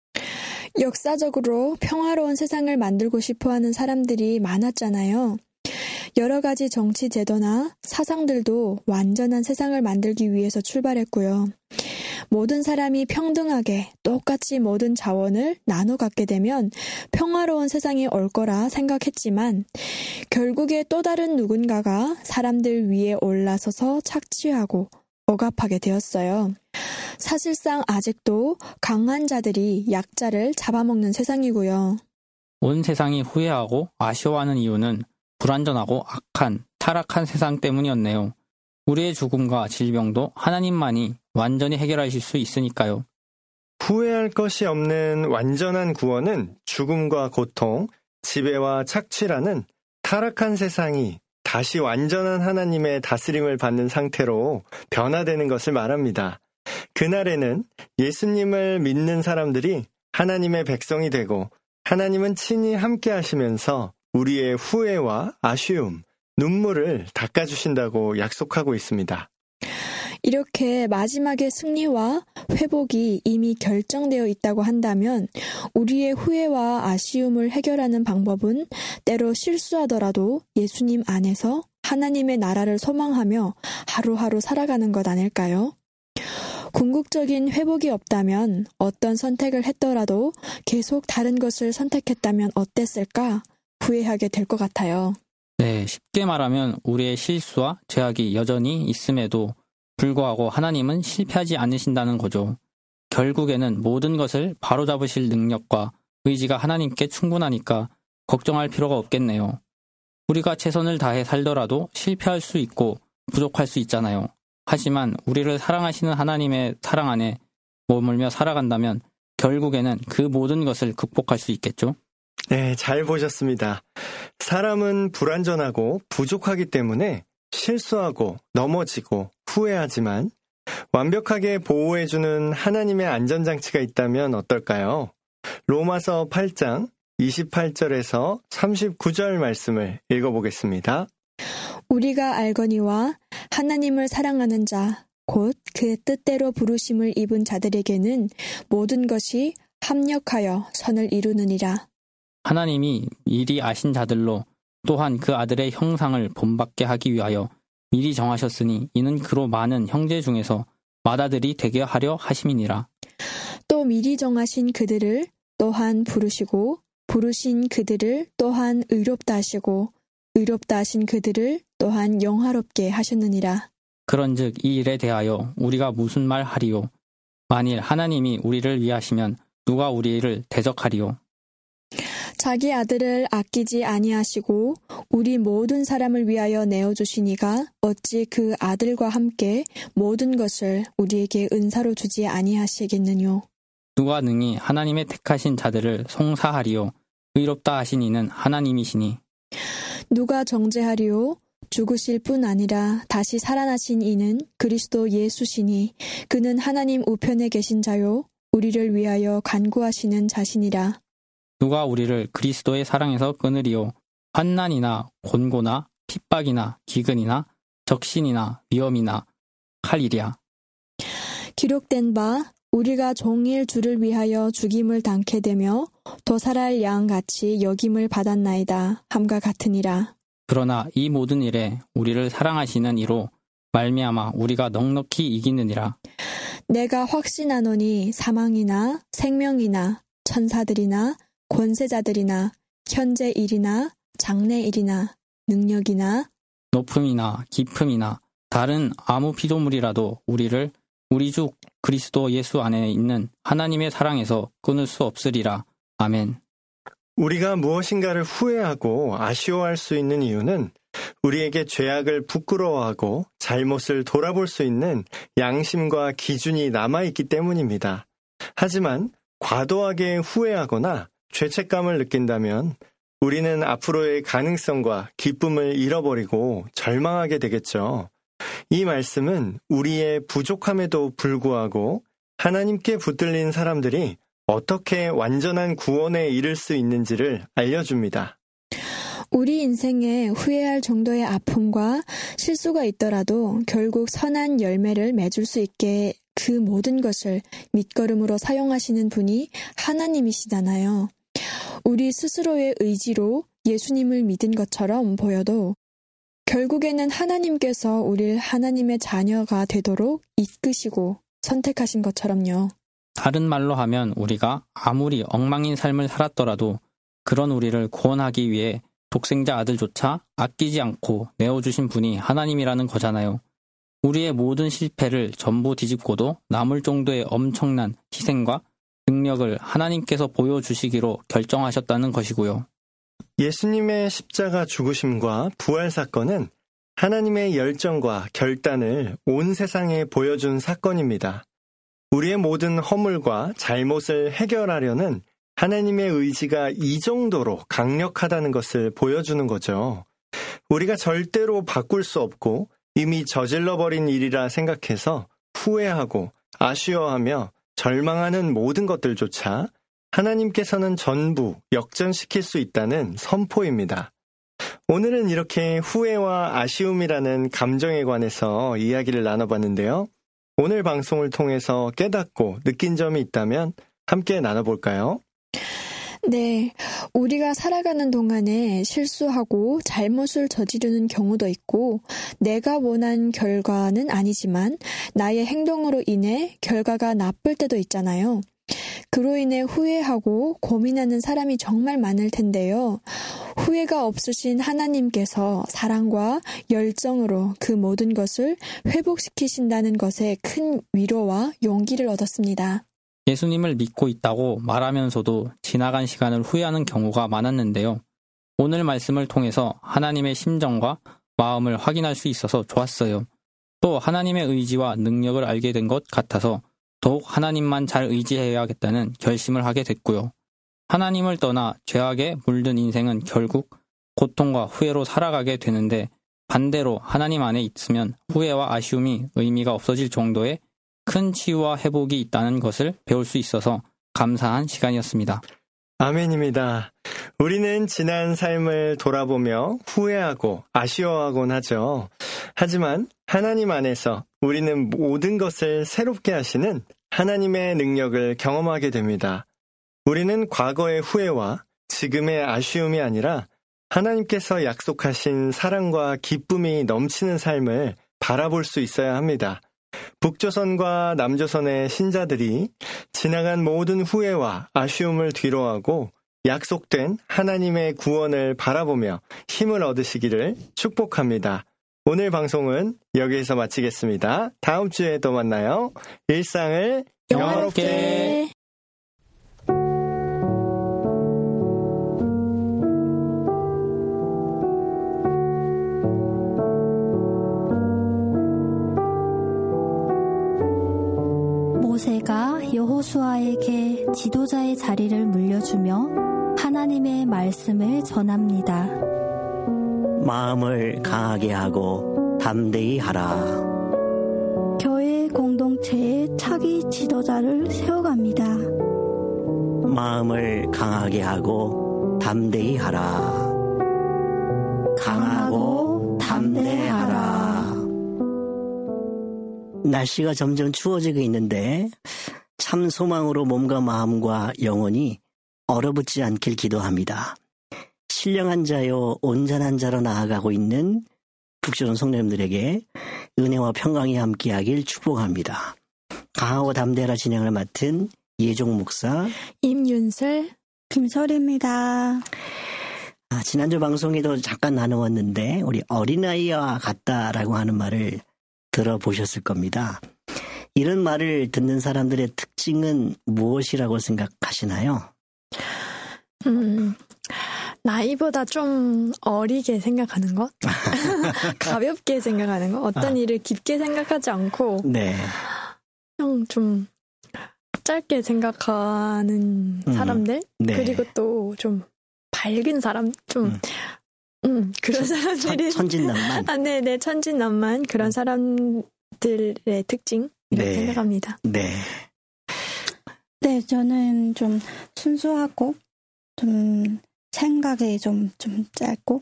역사적으로 평화로운 세상을 만들고 싶어하는 사람들이 많았잖아요. 여러 가지 정치 제도나 사상들도 완전한 세상을 만들기 위해서 출발했고요. 모든 사람이 평등하게 똑같이 모든 자원을 나눠 갖게 되면 평화로운 세상이 올 거라 생각했지만 결국에 또 다른 누군가가 사람들 위에 올라서서 착취하고 억압하게 되었어요. 사실상 아직도 강한 자들이 약자를 잡아먹는 세상이고요. 온 세상이 후회하고 아쉬워하는 이유는 불완전하고 악한, 타락한 세상 때문이었네요. 우리의 죽음과 질병도 하나님만이 완전히 해결하실 수 있으니까요. 후회할 것이 없는 완전한 구원은 죽음과 고통, 지배와 착취라는 타락한 세상이 다시 완전한 하나님의 다스림을 받는 상태로 변화되는 것을 말합니다. 그날에는 예수님을 믿는 사람들이 하나님의 백성이 되고 하나님은 친히 함께 하시면서 우리의 후회와 아쉬움, 눈물을 닦아주신다고 약속하고 있습니다. 이렇게 마지막의 승리와 회복이 이미 결정되어 있다고 한다면 우리의 후회와 아쉬움을 해결하는 방법은 때로 실수하더라도 예수님 안에서 하나님의 나라를 소망하며 하루하루 살아가는 것 아닐까요? 궁극적인 회복이 없다면 어떤 선택을 했더라도 계속 다른 것을 선택했다면 어땠을까? 후회하게 될 것 같아요. 네, 쉽게 말하면 우리의 실수와 죄악이 여전히 있음에도 불구하고 하나님은 실패하지 않으신다는 거죠. 결국에는 모든 것을 바로잡으실 능력과 의지가 하나님께 충분하니까 걱정할 필요가 없겠네요. 우리가 최선을 다해 살더라도 실패할 수 있고 부족할 수 있잖아요. 하지만 우리를 사랑하시는 하나님의 사랑 안에 머물며 살아간다면 결국에는 그 모든 것을 극복할 수 있겠죠? 네, 잘 보셨습니다. 사람은 불완전하고 부족하기 때문에 실수하고 넘어지고 후회하지만 완벽하게 보호해주는 하나님의 안전장치가 있다면 어떨까요? 로마서 8장 28절에서 39절 말씀을 읽어보겠습니다. 우리가 알거니와 하나님을 사랑하는 자, 곧 그의 뜻대로 부르심을 입은 자들에게는 모든 것이 합력하여 선을 이루느니라. 하나님이 미리 아신 자들로 또한 그 아들의 형상을 본받게 하기 위하여 미리 정하셨으니 이는 그로 많은 형제 중에서 맏아들이 되게 하려 하심이니라. 또 미리 정하신 그들을 또한 부르시고 부르신 그들을 또한 의롭다 하시고 의롭다 하신 그들을 또한 영화롭게 하셨느니라. 그런즉 이 일에 대하여 우리가 무슨 말 하리요? 만일 하나님이 우리를 위하시면 누가 우리를 대적하리요? 자기 아들을 아끼지 아니하시고 우리 모든 사람을 위하여 내어주시니가 어찌 그 아들과 함께 모든 것을 우리에게 은사로 주지 아니하시겠느뇨? 누가 능히 하나님의 택하신 자들을 송사하리요? 의롭다 하신 이는 하나님이시니. 누가 정죄하리요? 죽으실 뿐 아니라 다시 살아나신 이는 그리스도 예수시니 그는 하나님 우편에 계신 자요 우리를 위하여 간구하시는 자시니라. 누가 우리를 그리스도의 사랑에서 끊으리요? 환난이나 곤고나 핍박이나 기근이나 적신이나 위험이나 칼이랴. 기록된 바 우리가 종일 주를 위하여 죽임을 당케 되며 도살할 양같이 여김을 받았나이다 함과 같으니라. 그러나 이 모든 일에 우리를 사랑하시는 이로 말미암아 우리가 넉넉히 이기느니라. 내가 확신하노니 사망이나 생명이나 천사들이나 권세자들이나 현재 일이나 장래 일이나 능력이나 높음이나 깊음이나 다른 아무 피조물이라도 우리를 우리 주 그리스도 예수 안에 있는 하나님의 사랑에서 끊을 수 없으리라. 아멘. 우리가 무엇인가를 후회하고 아쉬워할 수 있는 이유는 우리에게 죄악을 부끄러워하고 잘못을 돌아볼 수 있는 양심과 기준이 남아있기 때문입니다. 하지만 과도하게 후회하거나 죄책감을 느낀다면 우리는 앞으로의 가능성과 기쁨을 잃어버리고 절망하게 되겠죠. 이 말씀은 우리의 부족함에도 불구하고 하나님께 붙들린 사람들이 어떻게 완전한 구원에 이를 수 있는지를 알려줍니다. 우리 인생에 후회할 정도의 아픔과 실수가 있더라도 결국 선한 열매를 맺을 수 있게 그 모든 것을 밑거름으로 사용하시는 분이 하나님이시잖아요. 우리 스스로의 의지로 예수님을 믿은 것처럼 보여도 결국에는 하나님께서 우리를 하나님의 자녀가 되도록 이끄시고 선택하신 것처럼요. 다른 말로 하면 우리가 아무리 엉망인 삶을 살았더라도 그런 우리를 구원하기 위해 독생자 아들조차 아끼지 않고 내어주신 분이 하나님이라는 거잖아요. 우리의 모든 실패를 전부 뒤집고도 남을 정도의 엄청난 희생과 능력을 하나님께서 보여주시기로 결정하셨다는 것이고요. 예수님의 십자가 죽으심과 부활 사건은 하나님의 열정과 결단을 온 세상에 보여준 사건입니다. 우리의 모든 허물과 잘못을 해결하려는 하나님의 의지가 이 정도로 강력하다는 것을 보여주는 거죠. 우리가 절대로 바꿀 수 없고 이미 저질러버린 일이라 생각해서 후회하고 아쉬워하며 절망하는 모든 것들조차 하나님께서는 전부 역전시킬 수 있다는 선포입니다. 오늘은 이렇게 후회와 아쉬움이라는 감정에 관해서 이야기를 나눠봤는데요. 오늘 방송을 통해서 깨닫고 느낀 점이 있다면 함께 나눠볼까요? 네, 우리가 살아가는 동안에 실수하고 잘못을 저지르는 경우도 있고 내가 원한 결과는 아니지만 나의 행동으로 인해 결과가 나쁠 때도 있잖아요. 그로 인해 후회하고 고민하는 사람이 정말 많을 텐데요. 후회가 없으신 하나님께서 사랑과 열정으로 그 모든 것을 회복시키신다는 것에 큰 위로와 용기를 얻었습니다. 예수님을 믿고 있다고 말하면서도 지나간 시간을 후회하는 경우가 많았는데요. 오늘 말씀을 통해서 하나님의 심정과 마음을 확인할 수 있어서 좋았어요. 또 하나님의 의지와 능력을 알게 된 것 같아서 더욱 하나님만 잘 의지해야겠다는 결심을 하게 됐고요. 하나님을 떠나 죄악에 물든 인생은 결국 고통과 후회로 살아가게 되는데 반대로 하나님 안에 있으면 후회와 아쉬움이 의미가 없어질 정도의 큰 치유와 회복이 있다는 것을 배울 수 있어서 감사한 시간이었습니다. 아멘입니다. 우리는 지난 삶을 돌아보며 후회하고 아쉬워하곤 하죠. 하지만 하나님 안에서 우리는 모든 것을 새롭게 하시는 하나님의 능력을 경험하게 됩니다. 우리는 과거의 후회와 지금의 아쉬움이 아니라 하나님께서 약속하신 사랑과 기쁨이 넘치는 삶을 바라볼 수 있어야 합니다. 북조선과 남조선의 신자들이 지나간 모든 후회와 아쉬움을 뒤로하고 약속된 하나님의 구원을 바라보며 힘을 얻으시기를 축복합니다. 오늘 방송은 여기에서 마치겠습니다. 다음 주에 또 만나요. 일상을 영화롭게. 모세가 여호수아에게 지도자의 자리를 물려주며 하나님의 말씀을 전합니다. 마음을 강하게 하고 담대히 하라. 교회 공동체에 차기 지도자를 세워갑니다. 마음을 강하게 하고 담대히 하라. 강하고 담대하라. 날씨가 점점 추워지고 있는데 참 소망으로 몸과 마음과 영혼이 얼어붙지 않길 기도합니다. 신령한 자요 온전한 자로 나아가고 있는 북조선 성도님들에게 은혜와 평강이 함께하길 축복합니다. 강하고 담대하라 진행을 맡은 예종 목사 임윤슬 김설입니다. 지난주 방송에도 잠깐 나누었는데 우리 어린아이와 같다라고 하는 말을 들어보셨을 겁니다. 이런 말을 듣는 사람들의 특징은 무엇이라고 생각하시나요? 나이보다 좀 어리게 생각하는 것? 가볍게 생각하는 것? 어떤 일을 깊게 생각하지 않고 네. 그냥 좀 짧게 생각하는 사람들? 네. 그리고 또 좀 밝은 사람, 좀, 그런 사람들이. 천진난만. 네네, 천진난만. 그런 사람들의 특징. 이렇게 생각합니다. 네. 네, 저는 좀 순수하고, 좀, 생각이 좀 짧고.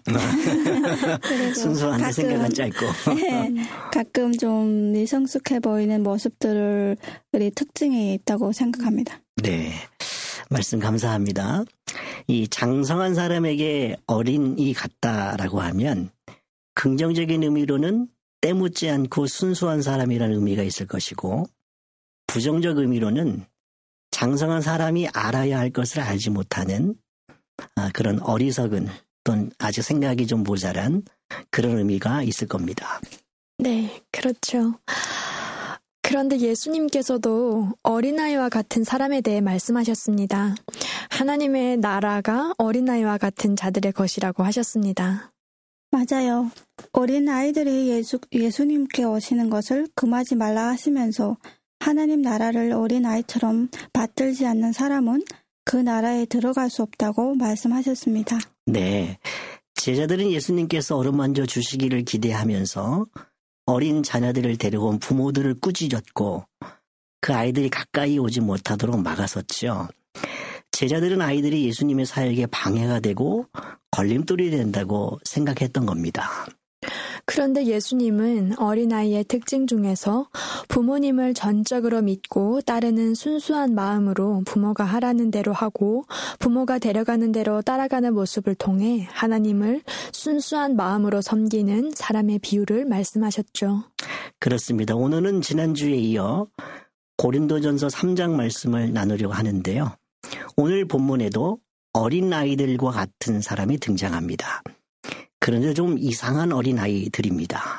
순수한데 생각은 짧고. 네, 가끔 좀 미성숙해 보이는 모습들이 특징이 있다고 생각합니다. 네. 말씀 감사합니다. 이 장성한 사람에게 어린이 같다라고 하면 긍정적인 의미로는 때묻지 않고 순수한 사람이라는 의미가 있을 것이고, 부정적 의미로는 장성한 사람이 알아야 할 것을 알지 못하는 그런 어리석은 또는 아직 생각이 좀 모자란 그런 의미가 있을 겁니다. 네, 그렇죠. 그런데 예수님께서도 어린아이와 같은 사람에 대해 말씀하셨습니다. 하나님의 나라가 어린아이와 같은 자들의 것이라고 하셨습니다. 맞아요. 어린 아이들이 예수님께 오시는 것을 금하지 말라 하시면서 하나님 나라를 어린 아이처럼 받들지 않는 사람은 그 나라에 들어갈 수 없다고 말씀하셨습니다. 네. 제자들은 예수님께서 어루만져 주시기를 기대하면서 어린 자녀들을 데려온 부모들을 꾸짖었고 그 아이들이 가까이 오지 못하도록 막아섰죠. 제자들은 아이들이 예수님의 사역에 방해가 되고 걸림돌이 된다고 생각했던 겁니다. 그런데 예수님은 어린아이의 특징 중에서 부모님을 전적으로 믿고 따르는 순수한 마음으로 부모가 하라는 대로 하고 부모가 데려가는 대로 따라가는 모습을 통해 하나님을 순수한 마음으로 섬기는 사람의 비유를 말씀하셨죠. 그렇습니다. 오늘은 지난주에 이어 고린도전서 3장 말씀을 나누려고 하는데요. 오늘 본문에도 어린아이들과 같은 사람이 등장합니다. 그런데 좀 이상한 어린아이들입니다.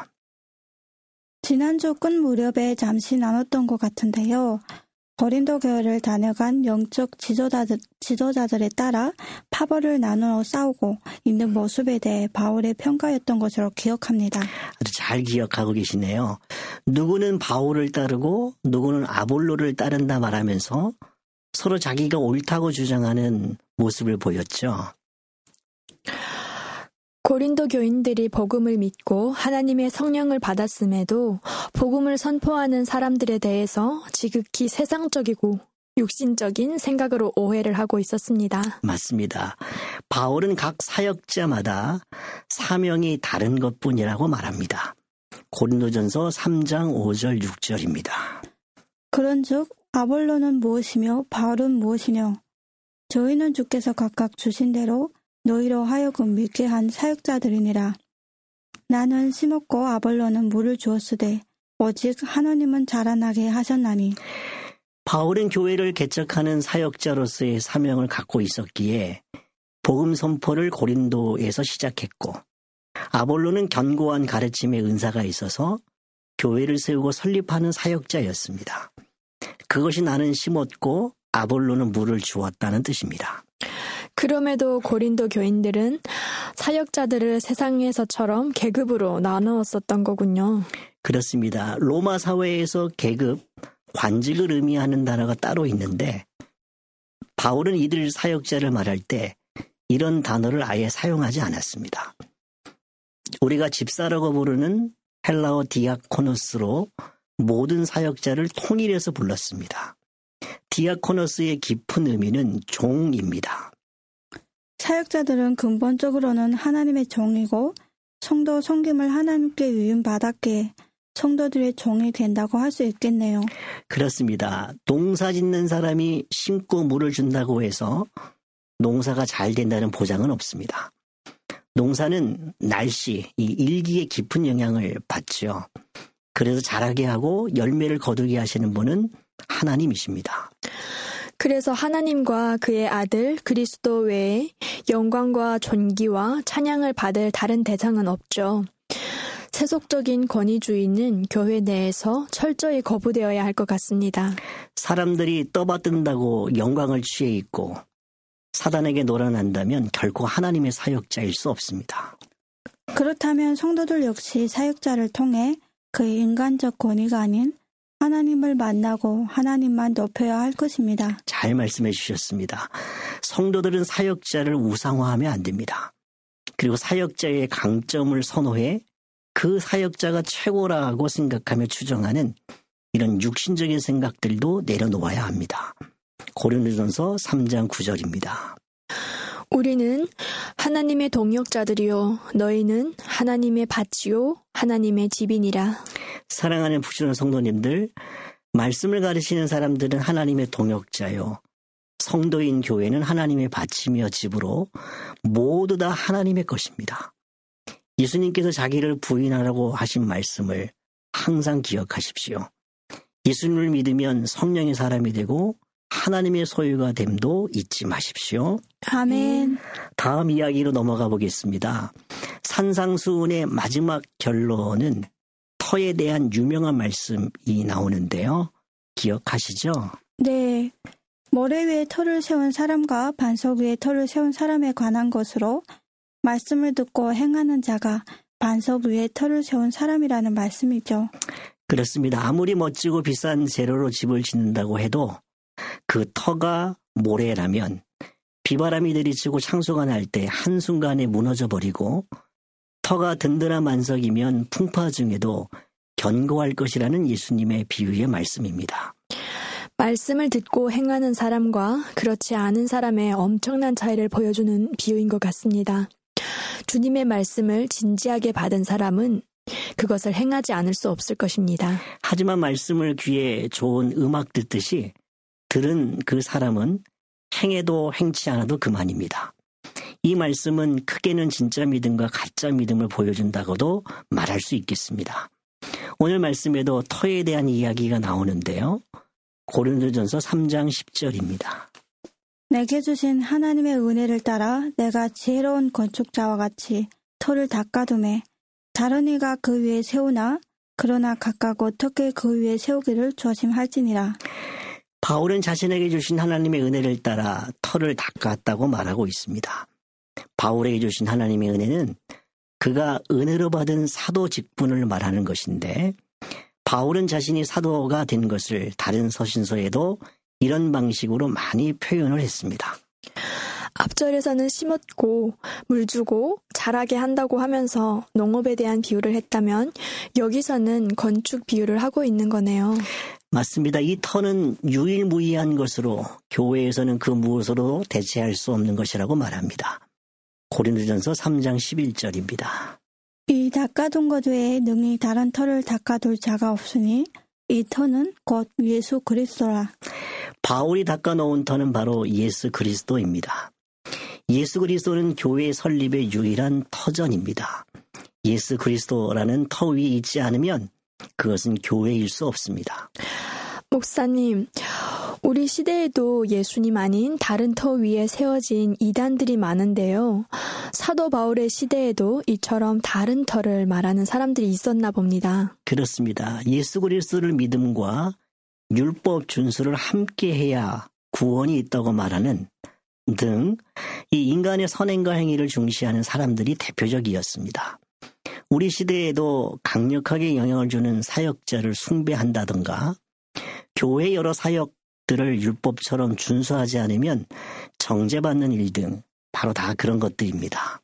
지난주 끝 무렵에 잠시 나눴던 것 같은데요. 고린도 교회를 다녀간 영적 지도자들에 따라 파벌을 나누어 싸우고 있는 모습에 대해 바울의 평가였던 것으로 기억합니다. 아주 잘 기억하고 계시네요. 누구는 바울을 따르고 누구는 아볼로를 따른다 말하면서 서로 자기가 옳다고 주장하는 모습을 보였죠. 고린도 교인들이 복음을 믿고 하나님의 성령을 받았음에도 복음을 선포하는 사람들에 대해서 지극히 세상적이고 육신적인 생각으로 오해를 하고 있었습니다. 맞습니다. 바울은 각 사역자마다 사명이 다른 것뿐이라고 말합니다. 고린도전서 3장 5절 6절입니다. 그런즉 아볼로는 무엇이며 바울은 무엇이뇨? 저희는 주께서 각각 주신 대로 너희로 하여금 믿게 한 사역자들이니라. 나는 심었고 아볼로는 물을 주었으되 오직 하나님은 자라나게 하셨나니. 바울은 교회를 개척하는 사역자로서의 사명을 갖고 있었기에 복음 선포를 고린도에서 시작했고, 아볼로는 견고한 가르침의 은사가 있어서 교회를 세우고 설립하는 사역자였습니다. 그것이 나는 심었고 아볼로는 물을 주었다는 뜻입니다. 그럼에도 고린도 교인들은 사역자들을 세상에서처럼 계급으로 나누었었던 거군요. 그렇습니다. 로마 사회에서 계급, 관직을 의미하는 단어가 따로 있는데 바울은 이들 사역자를 말할 때 이런 단어를 아예 사용하지 않았습니다. 우리가 집사라고 부르는 헬라어 디아코노스로 모든 사역자를 통일해서 불렀습니다. 디아코노스의 깊은 의미는 종입니다. 사역자들은 근본적으로는 하나님의 종이고 성도 섬김을 하나님께 위임받았기에 성도들의 종이 된다고 할 수 있겠네요. 그렇습니다. 농사 짓는 사람이 심고 물을 준다고 해서 농사가 잘 된다는 보장은 없습니다. 농사는 날씨, 이 일기에 깊은 영향을 받죠. 그래서 자라게 하고 열매를 거두게 하시는 분은 하나님이십니다. 그래서 하나님과 그의 아들 그리스도 외에 영광과 존귀와 찬양을 받을 다른 대상은 없죠. 세속적인 권위주의는 교회 내에서 철저히 거부되어야 할 것 같습니다. 사람들이 떠받든다고 영광을 취해 있고 사단에게 놀아난다면 결코 하나님의 사역자일 수 없습니다. 그렇다면 성도들 역시 사역자를 통해 그의 인간적 권위가 아닌 하나님을 만나고 하나님만 높여야 할 것입니다. 잘 말씀해 주셨습니다. 성도들은 사역자를 우상화하면 안 됩니다. 그리고 사역자의 강점을 선호해 그 사역자가 최고라고 생각하며 추정하는 이런 육신적인 생각들도 내려놓아야 합니다. 고린도전서 3장 9절입니다. 우리는 하나님의 동역자들이요 너희는 하나님의 밭이요 하나님의 집이니라. 사랑하는 부지런한 성도님들, 말씀을 가르치는 사람들은 하나님의 동역자요, 성도인 교회는 하나님의 밭이며 집으로 모두 다 하나님의 것입니다. 예수님께서 자기를 부인하라고 하신 말씀을 항상 기억하십시오. 예수님을 믿으면 성령의 사람이 되고 하나님의 소유가 됨도 잊지 마십시오. 아멘. 다음 이야기로 넘어가 보겠습니다. 산상수훈의 마지막 결론은 터에 대한 유명한 말씀이 나오는데요. 기억하시죠? 네. 모래 위에 터를 세운 사람과 반석 위에 터를 세운 사람에 관한 것으로 말씀을 듣고 행하는 자가 반석 위에 터를 세운 사람이라는 말씀이죠. 그렇습니다. 아무리 멋지고 비싼 재료로 집을 짓는다고 해도 그 터가 모래라면 비바람이 들이치고 창수가 날 때 한순간에 무너져 버리고, 터가 든든한 만석이면 풍파 중에도 견고할 것이라는 예수님의 비유의 말씀입니다. 말씀을 듣고 행하는 사람과 그렇지 않은 사람의 엄청난 차이를 보여주는 비유인 것 같습니다. 주님의 말씀을 진지하게 받은 사람은 그것을 행하지 않을 수 없을 것입니다. 하지만 말씀을 귀에 좋은 음악 듣듯이 들은 그 사람은 행해도 행치 않아도 그만입니다. 이 말씀은 크게는 진짜 믿음과 가짜 믿음을 보여준다고도 말할 수 있겠습니다. 오늘 말씀에도 터에 대한 이야기가 나오는데요. 고린도전서 3장 10절입니다. 내게 주신 하나님의 은혜를 따라 내가 지혜로운 건축자와 같이 터를 닦아두매 다른 이가 그 위에 세우나 그러나 각각 어떻게 그 위에 세우기를 조심할지니라. 바울은 자신에게 주신 하나님의 은혜를 따라 터를 닦았다고 말하고 있습니다. 바울에게 주신 하나님의 은혜는 그가 은혜로 받은 사도 직분을 말하는 것인데, 바울은 자신이 사도가 된 것을 다른 서신서에도 이런 방식으로 많이 표현을 했습니다. 앞절에서는 심었고 물 주고 자라게 한다고 하면서 농업에 대한 비유를 했다면 여기서는 건축 비유를 하고 있는 거네요. 맞습니다. 이 터는 유일무이한 것으로 교회에서는 그 무엇으로 대체할 수 없는 것이라고 말합니다. 고린도전서 3장 11절입니다. 이 닦아둔 것 외에 능히 다른 터를 닦아둘 자가 없으니 이 터는 곧 예수 그리스도라. 바울이 닦아놓은 터는 바로 예수 그리스도입니다. 예수 그리스도는 교회 설립의 유일한 터전입니다. 예수 그리스도라는 터 위에 있지 않으면 그것은 교회일 수 없습니다. 목사님, 우리 시대에도 예수님 아닌 다른 터 위에 세워진 이단들이 많은데요. 사도 바울의 시대에도 이처럼 다른 터를 말하는 사람들이 있었나 봅니다. 그렇습니다. 예수 그리스도를 믿음과 율법 준수를 함께 해야 구원이 있다고 말하는 등 이 인간의 선행과 행위를 중시하는 사람들이 대표적이었습니다. 우리 시대에도 강력하게 영향을 주는 사역자를 숭배한다든가, 교회 여러 사역들을 율법처럼 준수하지 않으면 정죄받는 일 등 바로 다 그런 것들입니다.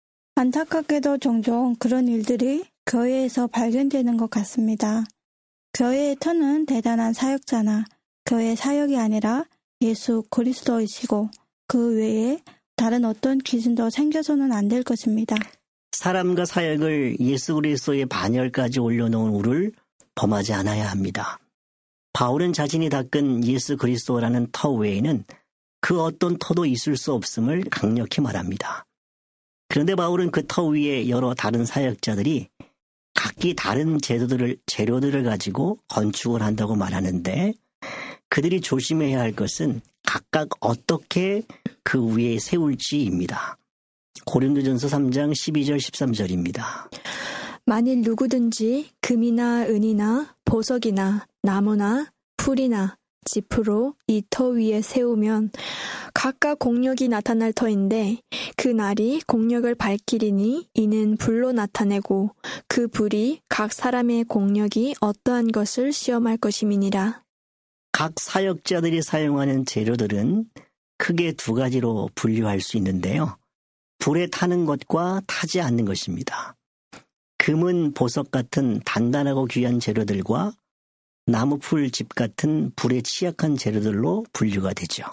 안타깝게도 종종 그런 일들이 교회에서 발견되는 것 같습니다. 교회의 터는 대단한 사역자나 교회 사역이 아니라 예수 그리스도이시고 그 외에 다른 어떤 기준도 생겨서는 안 될 것입니다. 사람과 사역을 예수 그리스도의 반열까지 올려놓은 우를 범하지 않아야 합니다. 바울은 자신이 닦은 예수 그리스도라는 터 외에는 그 어떤 터도 있을 수 없음을 강력히 말합니다. 그런데 바울은 그 터 위에 여러 다른 사역자들이 각기 다른 재료들을 가지고 건축을 한다고 말하는데, 그들이 조심해야 할 것은 각각 어떻게 그 위에 세울지입니다. 고린도전서 3장 12절 13절입니다. 만일 누구든지 금이나 은이나 보석이나 나무나 풀이나 지프로 이 터 위에 세우면 각각 공력이 나타날 터인데 그 날이 공력을 밝히리니 이는 불로 나타내고 그 불이 각 사람의 공력이 어떠한 것을 시험할 것임이니라. 각 사역자들이 사용하는 재료들은 크게 두 가지로 분류할 수 있는데요. 불에 타는 것과 타지 않는 것입니다. 금은 보석 같은 단단하고 귀한 재료들과 나무풀 집 같은 불에 취약한 재료들로 분류가 되죠.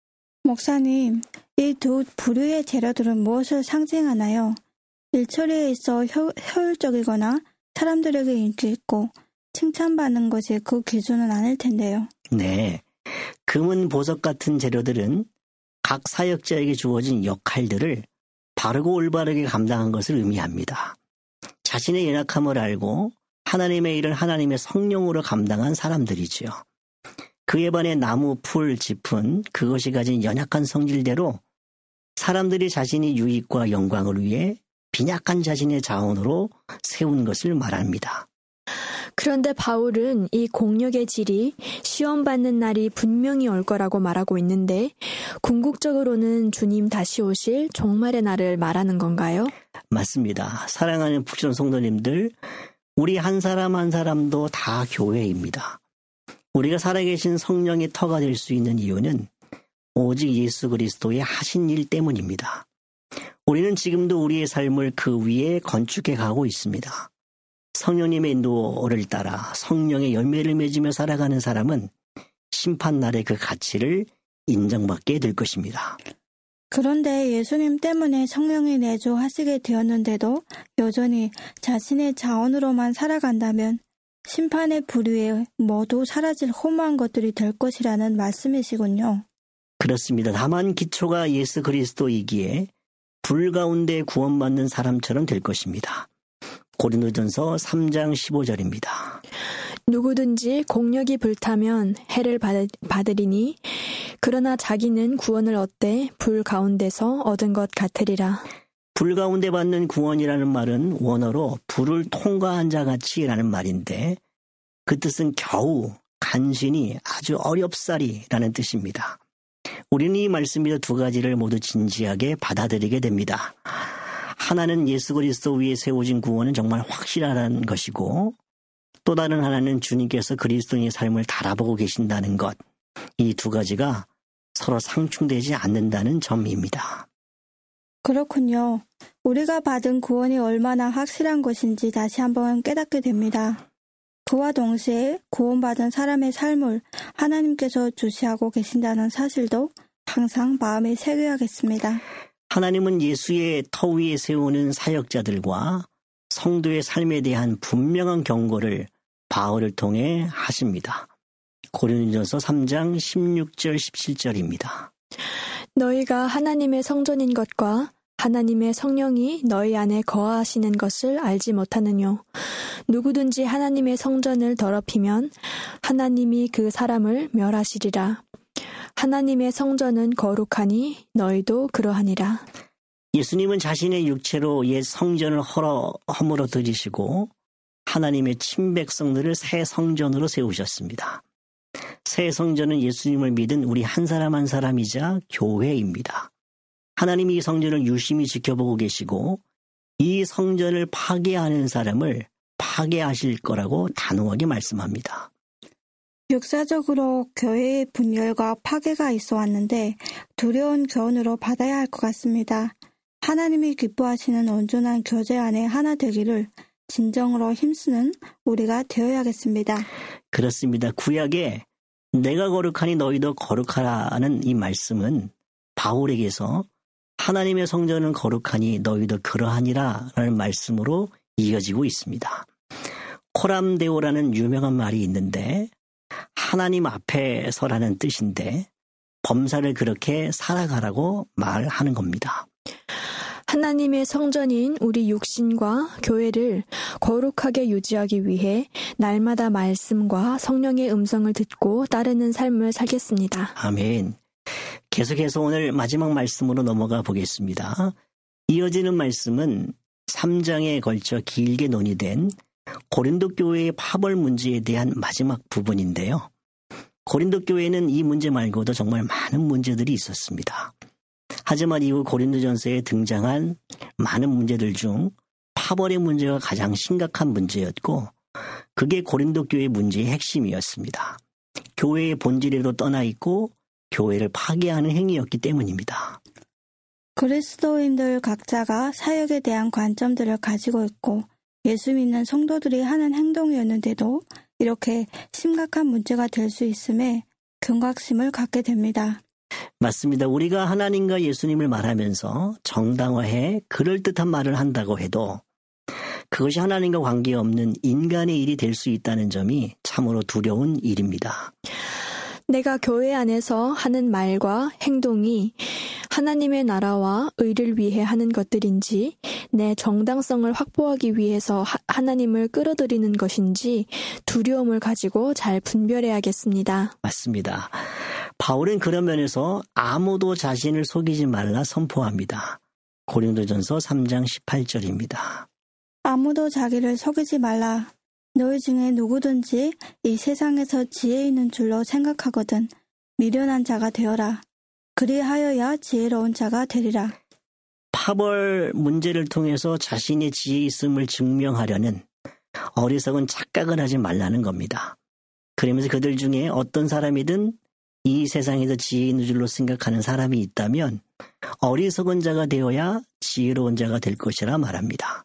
목사님, 이 두 부류의 재료들은 무엇을 상징하나요? 일처리에 있어 효율적이거나 사람들에게 인기 있고 칭찬받는 것이 그 기준은 아닐 텐데요. 네, 금은 보석 같은 재료들은 각 사역자에게 주어진 역할들을 바르고 올바르게 감당한 것을 의미합니다. 자신의 연약함을 알고 하나님의 일을 하나님의 성령으로 감당한 사람들이지요. 그에 반해 나무, 풀, 짚은 그것이 가진 연약한 성질대로 사람들이 자신의 유익과 영광을 위해 빈약한 자신의 자원으로 세운 것을 말합니다. 그런데 바울은 이 공력의 질이 시험받는 날이 분명히 올 거라고 말하고 있는데 궁극적으로는 주님 다시 오실 종말의 날을 말하는 건가요? 맞습니다. 사랑하는 북촌 성도님들, 우리 한 사람 한 사람도 다 교회입니다. 우리가 살아계신 성령의 터가 될 수 있는 이유는 오직 예수 그리스도의 하신 일 때문입니다. 우리는 지금도 우리의 삶을 그 위에 건축해 가고 있습니다. 성령님의 인도를 따라 성령의 열매를 맺으며 살아가는 사람은 심판날의 그 가치를 인정받게 될 것입니다. 그런데 예수님 때문에 성령이 내주하시게 되었는데도 여전히 자신의 자원으로만 살아간다면 심판의 부류에 모두 사라질 허무한 것들이 될 것이라는 말씀이시군요. 그렇습니다. 다만 기초가 예수 그리스도이기에 불 가운데 구원받는 사람처럼 될 것입니다. 고린도전서 3장 15절입니다. 누구든지 공력이 불타면 해를 받으리니 그러나 자기는 구원을 얻되 불 가운데서 얻은 것 같으리라. 불 가운데 받는 구원이라는 말은 원어로 불을 통과한 자 같이라는 말인데 그 뜻은 겨우, 간신히, 아주 어렵사리라는 뜻입니다. 우리는 이 말씀에서 두 가지를 모두 진지하게 받아들이게 됩니다. 하나는 예수 그리스도 위에 세워진 구원은 정말 확실하다는 것이고 또 다른 하나는 주님께서 그리스도인의 삶을 달아보고 계신다는 것. 이 두 가지가 서로 상충되지 않는다는 점입니다. 그렇군요. 우리가 받은 구원이 얼마나 확실한 것인지 다시 한번 깨닫게 됩니다. 그와 동시에 구원받은 사람의 삶을 하나님께서 주시하고 계신다는 사실도 항상 마음에 새겨야겠습니다. 하나님은 예수의 터 위에 세우는 사역자들과 성도의 삶에 대한 분명한 경고를 바울을 통해 하십니다. 고린도전서 3장 16절 17절입니다. 너희가 하나님의 성전인 것과 하나님의 성령이 너희 안에 거하시는 것을 알지 못하느뇨. 누구든지 하나님의 성전을 더럽히면 하나님이 그 사람을 멸하시리라. 하나님의 성전은 거룩하니 너희도 그러하니라. 예수님은 자신의 육체로 옛 성전을 허물어 드리시고 하나님의 친백성들을 새 성전으로 세우셨습니다. 새 성전은 예수님을 믿은 우리 한 사람 한 사람이자 교회입니다. 하나님이 이 성전을 유심히 지켜보고 계시고 이 성전을 파괴하는 사람을 파괴하실 거라고 단호하게 말씀합니다. 역사적으로 교회의 분열과 파괴가 있어 왔는데 두려운 교훈으로 받아야 할 것 같습니다. 하나님이 기뻐하시는 온전한 교제 안에 하나 되기를 진정으로 힘쓰는 우리가 되어야겠습니다. 그렇습니다. 구약에 내가 거룩하니 너희도 거룩하라는 이 말씀은 바울에게서 하나님의 성전은 거룩하니 너희도 그러하니라 라는 말씀으로 이어지고 있습니다. 코람데오라는 유명한 말이 있는데 하나님 앞에서라는 뜻인데 범사를 그렇게 살아가라고 말하는 겁니다. 하나님의 성전인 우리 육신과 교회를 거룩하게 유지하기 위해 날마다 말씀과 성령의 음성을 듣고 따르는 삶을 살겠습니다. 아멘. 계속해서 오늘 마지막 말씀으로 넘어가 보겠습니다. 이어지는 말씀은 3장에 걸쳐 길게 논의된 고린도 교회의 파벌 문제에 대한 마지막 부분인데요. 고린도 교회는 이 문제 말고도 정말 많은 문제들이 있었습니다. 하지만 이후 고린도전서에 등장한 많은 문제들 중 파벌의 문제가 가장 심각한 문제였고 그게 고린도 교회 문제의 핵심이었습니다. 교회의 본질에도 떠나 있고 교회를 파괴하는 행위였기 때문입니다. 그리스도인들 각자가 사역에 대한 관점들을 가지고 있고 예수 믿는 성도들이 하는 행동이었는데도 이렇게 심각한 문제가 될 수 있음에 경각심을 갖게 됩니다. 맞습니다. 우리가 하나님과 예수님을 말하면서 정당화해 그럴듯한 말을 한다고 해도 그것이 하나님과 관계없는 인간의 일이 될 수 있다는 점이 참으로 두려운 일입니다. 내가 교회 안에서 하는 말과 행동이 하나님의 나라와 의를 위해 하는 것들인지 내 정당성을 확보하기 위해서 하나님을 끌어들이는 것인지 두려움을 가지고 잘 분별해야겠습니다. 맞습니다. 바울은 그런 면에서 아무도 자신을 속이지 말라 선포합니다. 고린도전서 3장 18절입니다. 아무도 자기를 속이지 말라. 너희 중에 누구든지 이 세상에서 지혜 있는 줄로 생각하거든 미련한 자가 되어라. 그리하여야 지혜로운 자가 되리라. 파벌 문제를 통해서 자신의 지혜 있음을 증명하려는 어리석은 착각을 하지 말라는 겁니다. 그러면서 그들 중에 어떤 사람이든 이 세상에서 지혜 있는 줄로 생각하는 사람이 있다면 어리석은 자가 되어야 지혜로운 자가 될 것이라 말합니다.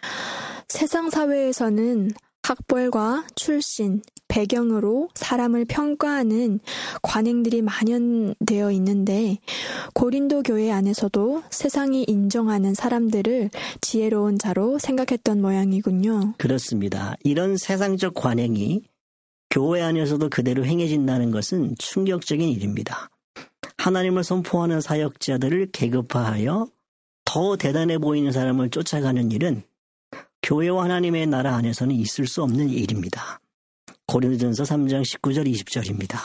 세상 사회에서는 학벌과 출신, 배경으로 사람을 평가하는 관행들이 만연되어 있는데 고린도 교회 안에서도 세상이 인정하는 사람들을 지혜로운 자로 생각했던 모양이군요. 그렇습니다. 이런 세상적 관행이 교회 안에서도 그대로 행해진다는 것은 충격적인 일입니다. 하나님을 선포하는 사역자들을 계급화하여 더 대단해 보이는 사람을 쫓아가는 일은 교회와 하나님의 나라 안에서는 있을 수 없는 일입니다. 고린도전서 3장 19절 20절입니다.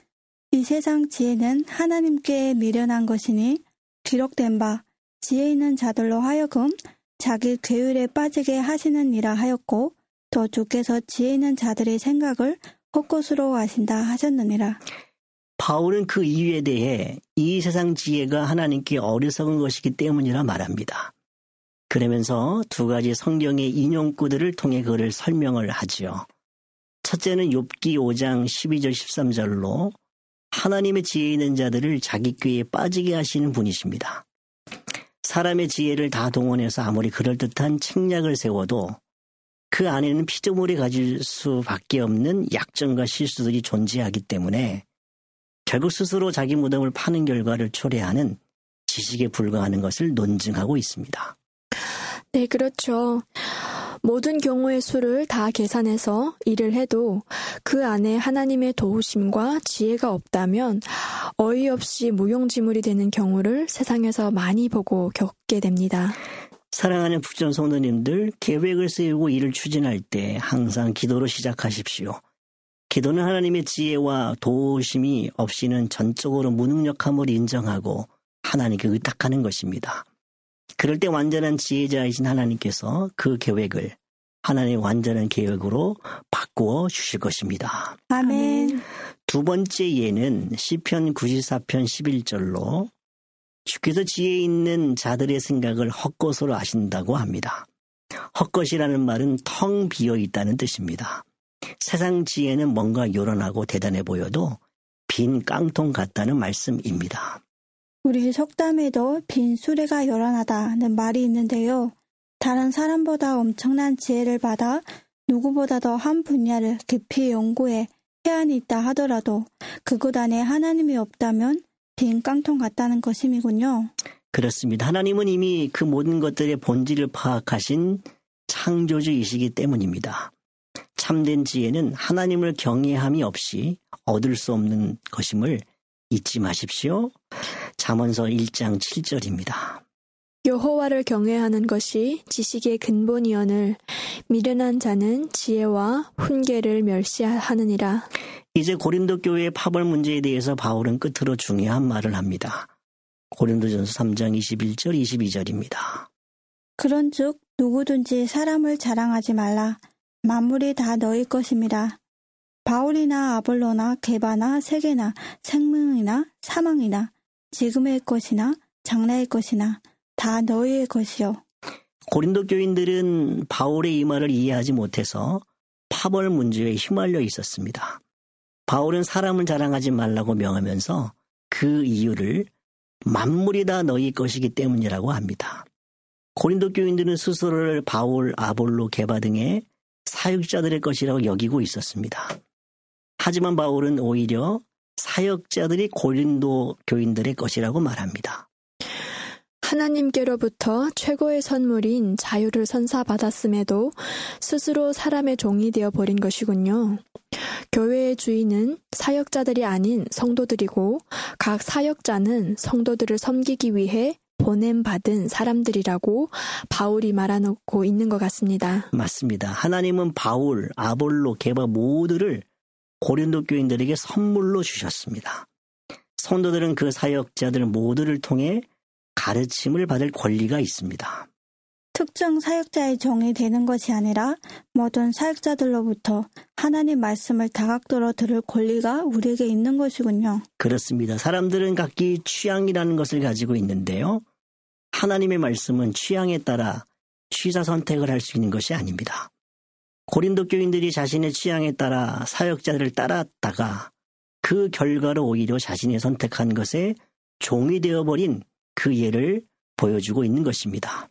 이 세상 지혜는 하나님께 미련한 것이니 기록된 바 지혜 있는 자들로 하여금 자기 괴율에 빠지게 하시느니라 하였고 또 주께서 지혜 있는 자들의 생각을 헛것으로 하신다 하셨느니라. 바울은 그 이유에 대해 이 세상 지혜가 하나님께 어리석은 것이기 때문이라 말합니다. 그러면서 두 가지 성경의 인용구들을 통해 그를 설명을 하지요. 첫째는 욥기 5장 12절 13절로 하나님의 지혜 있는 자들을 자기 꾀에 빠지게 하시는 분이십니다. 사람의 지혜를 다 동원해서 아무리 그럴듯한 책략을 세워도 그 안에는 피조물이 가질 수밖에 없는 약점과 실수들이 존재하기 때문에 결국 스스로 자기 무덤을 파는 결과를 초래하는 지식에 불과하는 것을 논증하고 있습니다. 네, 그렇죠. 모든 경우의 수를 다 계산해서 일을 해도 그 안에 하나님의 도우심과 지혜가 없다면 어이없이 무용지물이 되는 경우를 세상에서 많이 보고 겪게 됩니다. 사랑하는 북전 성도님들, 계획을 세우고 일을 추진할 때 항상 기도로 시작하십시오. 기도는 하나님의 지혜와 도우심이 없이는 전적으로 무능력함을 인정하고 하나님께 의탁하는 것입니다. 그럴 때 완전한 지혜자이신 하나님께서 그 계획을 하나님의 완전한 계획으로 바꾸어 주실 것입니다. 아멘. 두 번째 예는 시편 94편 11절로 주께서 지혜 있는 자들의 생각을 헛것으로 아신다고 합니다. 헛것이라는 말은 텅 비어 있다는 뜻입니다. 세상 지혜는 뭔가 요란하고 대단해 보여도 빈 깡통 같다는 말씀입니다. 우리 속담에도 빈 수레가 요란하다는 말이 있는데요. 다른 사람보다 엄청난 지혜를 받아 누구보다도 한 분야를 깊이 연구해 해안이 있다 하더라도 그곳 안에 하나님이 없다면 빈 깡통 같다는 것임이군요. 그렇습니다. 하나님은 이미 그 모든 것들의 본질을 파악하신 창조주이시기 때문입니다. 참된 지혜는 하나님을 경외함이 없이 얻을 수 없는 것임을 잊지 마십시오. 잠언서 1장 7절입니다. 여호와를 경외하는 것이 지식의 근본이오늘 미련한 자는 지혜와 훈계를 멸시하느니라. 이제 고린도 교회의 파벌 문제에 대해서 바울은 끝으로 중요한 말을 합니다. 고린도전서 3장 21절 22절입니다. 그런즉 누구든지 사람을 자랑하지 말라. 만물이 다 너희 것입니다. 바울이나 아볼로나 게바나 세계나 생명이나 사망이나 지금의 것이나 장래의 것이나 다 너희의 것이요. 고린도 교인들은 바울의 이 말을 이해하지 못해서 파벌 문제에 휘말려 있었습니다. 바울은 사람을 자랑하지 말라고 명하면서 그 이유를 만물이 다 너희 것이기 때문이라고 합니다. 고린도 교인들은 스스로를 바울, 아볼로, 게바 등의 사역자들의 것이라고 여기고 있었습니다. 하지만 바울은 오히려 사역자들이 고린도 교인들의 것이라고 말합니다. 하나님께로부터 최고의 선물인 자유를 선사받았음에도 스스로 사람의 종이 되어버린 것이군요. 교회의 주인은 사역자들이 아닌 성도들이고 각 사역자는 성도들을 섬기기 위해 보냄받은 사람들이라고 바울이 말해놓고 있는 것 같습니다. 맞습니다. 하나님은 바울, 아볼로, 게바 모두를 고린도 교인들에게 선물로 주셨습니다. 성도들은 그 사역자들 모두를 통해 가르침을 받을 권리가 있습니다. 특정 사역자의 종이 되는 것이 아니라 모든 사역자들로부터 하나님 말씀을 다각도로 들을 권리가 우리에게 있는 것이군요. 그렇습니다. 사람들은 각기 취향이라는 것을 가지고 있는데요. 하나님의 말씀은 취향에 따라 취사 선택을 할 수 있는 것이 아닙니다. 고린도 교인들이 자신의 취향에 따라 사역자들을 따랐다가 그 결과로 오히려 자신이 선택한 것에 종이 되어버린 그 예를 보여주고 있는 것입니다.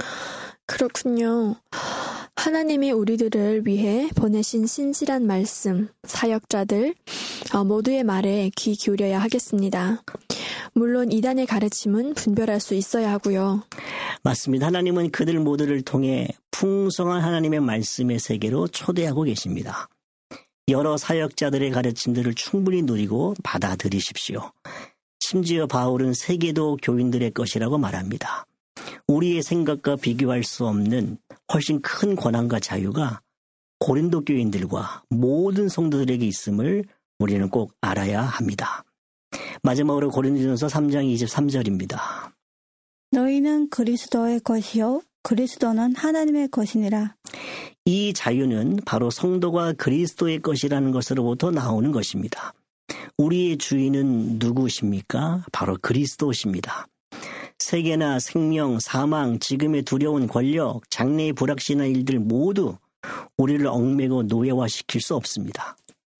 그렇군요. 하나님이 우리들을 위해 보내신 신실한 말씀, 사역자들 모두의 말에 귀 기울여야 하겠습니다. 물론 이단의 가르침은 분별할 수 있어야 하고요. 맞습니다. 하나님은 그들 모두를 통해 풍성한 하나님의 말씀의 세계로 초대하고 계십니다. 여러 사역자들의 가르침들을 충분히 누리고 받아들이십시오. 심지어 바울은 세계도 교인들의 것이라고 말합니다. 우리의 생각과 비교할 수 없는 훨씬 큰 권한과 자유가 고린도 교인들과 모든 성도들에게 있음을 우리는 꼭 알아야 합니다. 마지막으로 고린도전서 3장 23절입니다. 너희는 그리스도의 것이요 그리스도는 하나님의 것이니라. 이 자유는 바로 성도가 그리스도의 것이라는 것으로부터 나오는 것입니다. 우리의 주인은 누구십니까? 바로 그리스도십니다. 세계나 생명, 사망, 지금의 두려운 권력, 장래의 불확실한 일들 모두 우리를 얽매고 노예화시킬 수 없습니다.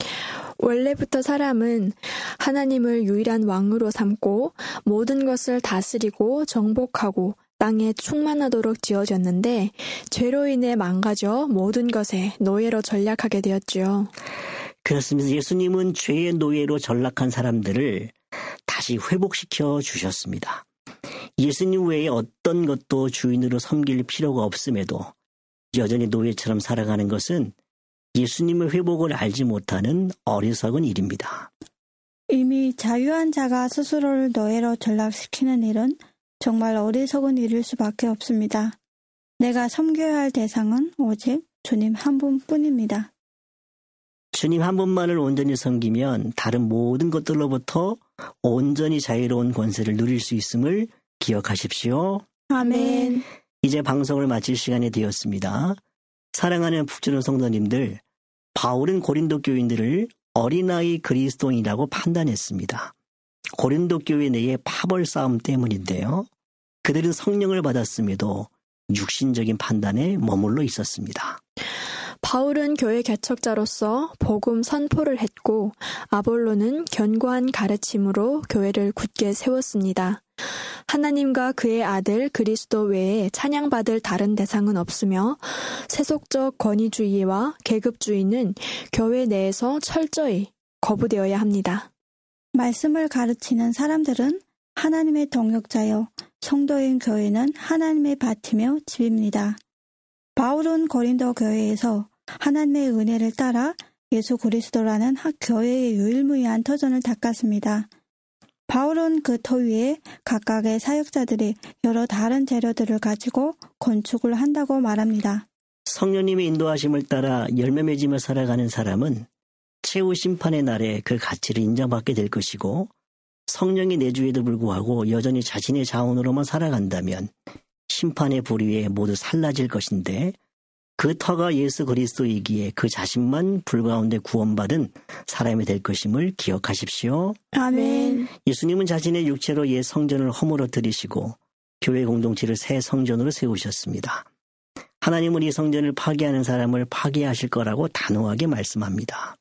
원래부터 사람은 하나님을 유일한 왕으로 삼고 모든 것을 다스리고 정복하고 땅에 충만하도록 지어졌는데 죄로 인해 망가져 모든 것에 노예로 전락하게 되었지요. 그렇습니다. 예수님은 죄의 노예로 전락한 사람들을 다시 회복시켜 주셨습니다. 예수님 외에 어떤 것도 주인으로 섬길 필요가 없음에도 여전히 노예처럼 살아가는 것은 예수님의 회복을 알지 못하는 어리석은 일입니다. 이미 자유한 자가 스스로를 노예로 전락시키는 일은 정말 어리석은 일일 수밖에 없습니다. 내가 섬겨야 할 대상은 오직 주님 한 분뿐입니다. 주님 한 분만을 온전히 섬기면 다른 모든 것들로부터 온전히 자유로운 권세를 누릴 수 있음을 기억하십시오. 아멘. 이제 방송을 마칠 시간이 되었습니다. 사랑하는 푹주는 성도님들, 바울은 고린도 교인들을 어린아이 그리스도인이라고 판단했습니다. 고린도 교회 내의 파벌 싸움 때문인데요. 그들은 성령을 받았음에도 육신적인 판단에 머물러 있었습니다. 바울은 교회 개척자로서 복음 선포를 했고 아볼로는 견고한 가르침으로 교회를 굳게 세웠습니다. 하나님과 그의 아들 그리스도 외에 찬양받을 다른 대상은 없으며 세속적 권위주의와 계급주의는 교회 내에서 철저히 거부되어야 합니다. 말씀을 가르치는 사람들은 하나님의 동역자요 성도인 교회는 하나님의 밭이며 집입니다. 바울은 고린도 교회에서 하나님의 은혜를 따라 예수 그리스도라는 교회의 유일무이한 터전을 닦았습니다. 바울은 그 터 위에 각각의 사역자들이 여러 다른 재료들을 가지고 건축을 한다고 말합니다. 성령님의 인도하심을 따라 열매 맺으며 살아가는 사람은 최후 심판의 날에 그 가치를 인정받게 될 것이고 성령이 내주에도 불구하고 여전히 자신의 자원으로만 살아간다면 심판의 불 위에 모두 살라질 것인데 그 터가 예수 그리스도이기에 그 자신만 불 가운데 구원받은 사람이 될 것임을 기억하십시오. 아멘. 예수님은 자신의 육체로 옛 성전을 허물어뜨리시고 교회 공동체를 새 성전으로 세우셨습니다. 하나님은 이 성전을 파괴하는 사람을 파괴하실 거라고 단호하게 말씀합니다.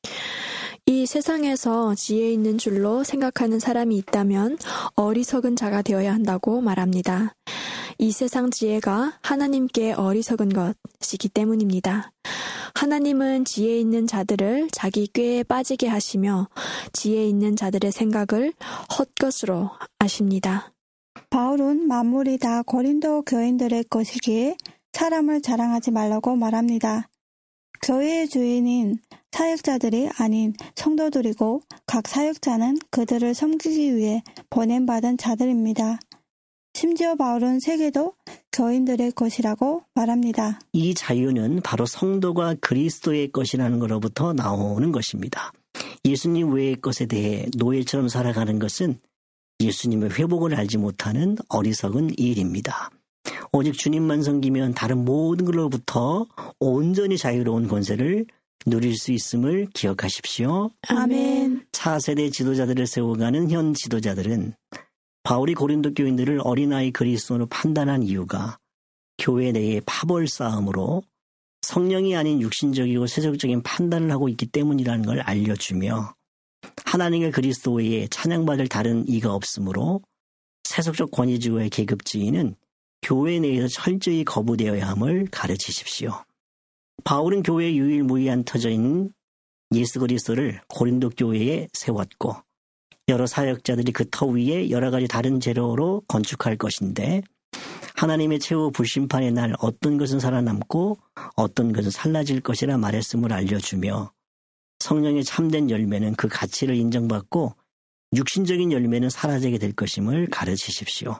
이 세상에서 지혜 있는 줄로 생각하는 사람이 있다면 어리석은 자가 되어야 한다고 말합니다. 이 세상 지혜가 하나님께 어리석은 것이기 때문입니다. 하나님은 지혜 있는 자들을 자기 꾀에 빠지게 하시며 지혜 있는 자들의 생각을 헛것으로 아십니다. 바울은 만물이 다 고린도 교인들의 것이기에 사람을 자랑하지 말라고 말합니다. 교회의 주인인 사역자들이 아닌 성도들이고 각 사역자는 그들을 섬기기 위해 보냄받은 자들입니다. 심지어 바울은 세계도 교인들의 것이라고 말합니다. 이 자유는 바로 성도가 그리스도의 것이라는 것로부터 나오는 것입니다. 예수님 외의 것에 대해 노예처럼 살아가는 것은 예수님의 회복을 알지 못하는 어리석은 일입니다. 오직 주님만 섬기면 다른 모든 것로부터 온전히 자유로운 권세를 누릴 수 있음을 기억하십시오. 아멘. 차세대 지도자들을 세워가는 현 지도자들은 바울이 고린도 교인들을 어린아이 그리스도로 판단한 이유가 교회 내의 파벌 싸움으로 성령이 아닌 육신적이고 세속적인 판단을 하고 있기 때문이라는 걸 알려주며 하나님의 그리스도 외에 찬양받을 다른 이가 없으므로 세속적 권위주의의 계급주의는 교회 내에서 철저히 거부되어야 함을 가르치십시오. 바울은 교회의 유일무이한 터전인 예수 그리스도를 고린도 교회에 세웠고 여러 사역자들이 그 터 위에 여러 가지 다른 재료로 건축할 것인데 하나님의 최후 불심판의 날 어떤 것은 살아남고 어떤 것은 살라질 것이라 말했음을 알려주며 성령의 참된 열매는 그 가치를 인정받고 육신적인 열매는 사라지게 될 것임을 가르치십시오.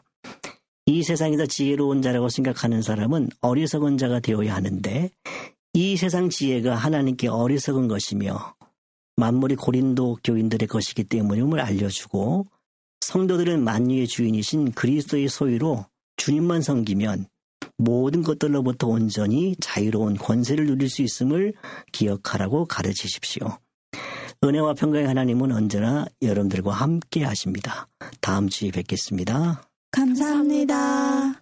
이 세상에서 지혜로운 자라고 생각하는 사람은 어리석은 자가 되어야 하는데 이 세상 지혜가 하나님께 어리석은 것이며 만물이 고린도 교인들의 것이기 때문임을 알려주고 성도들은 만유의 주인이신 그리스도의 소유로 주님만 섬기면 모든 것들로부터 온전히 자유로운 권세를 누릴 수 있음을 기억하라고 가르치십시오. 은혜와 평강의 하나님은 언제나 여러분들과 함께 하십니다. 다음 주에 뵙겠습니다. 감사합니다.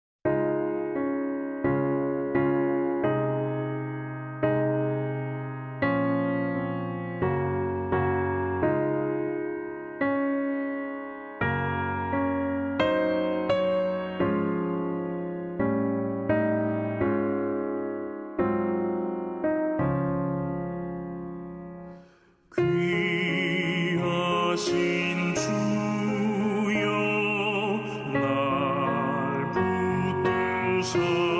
귀하신 주여 날 붙드사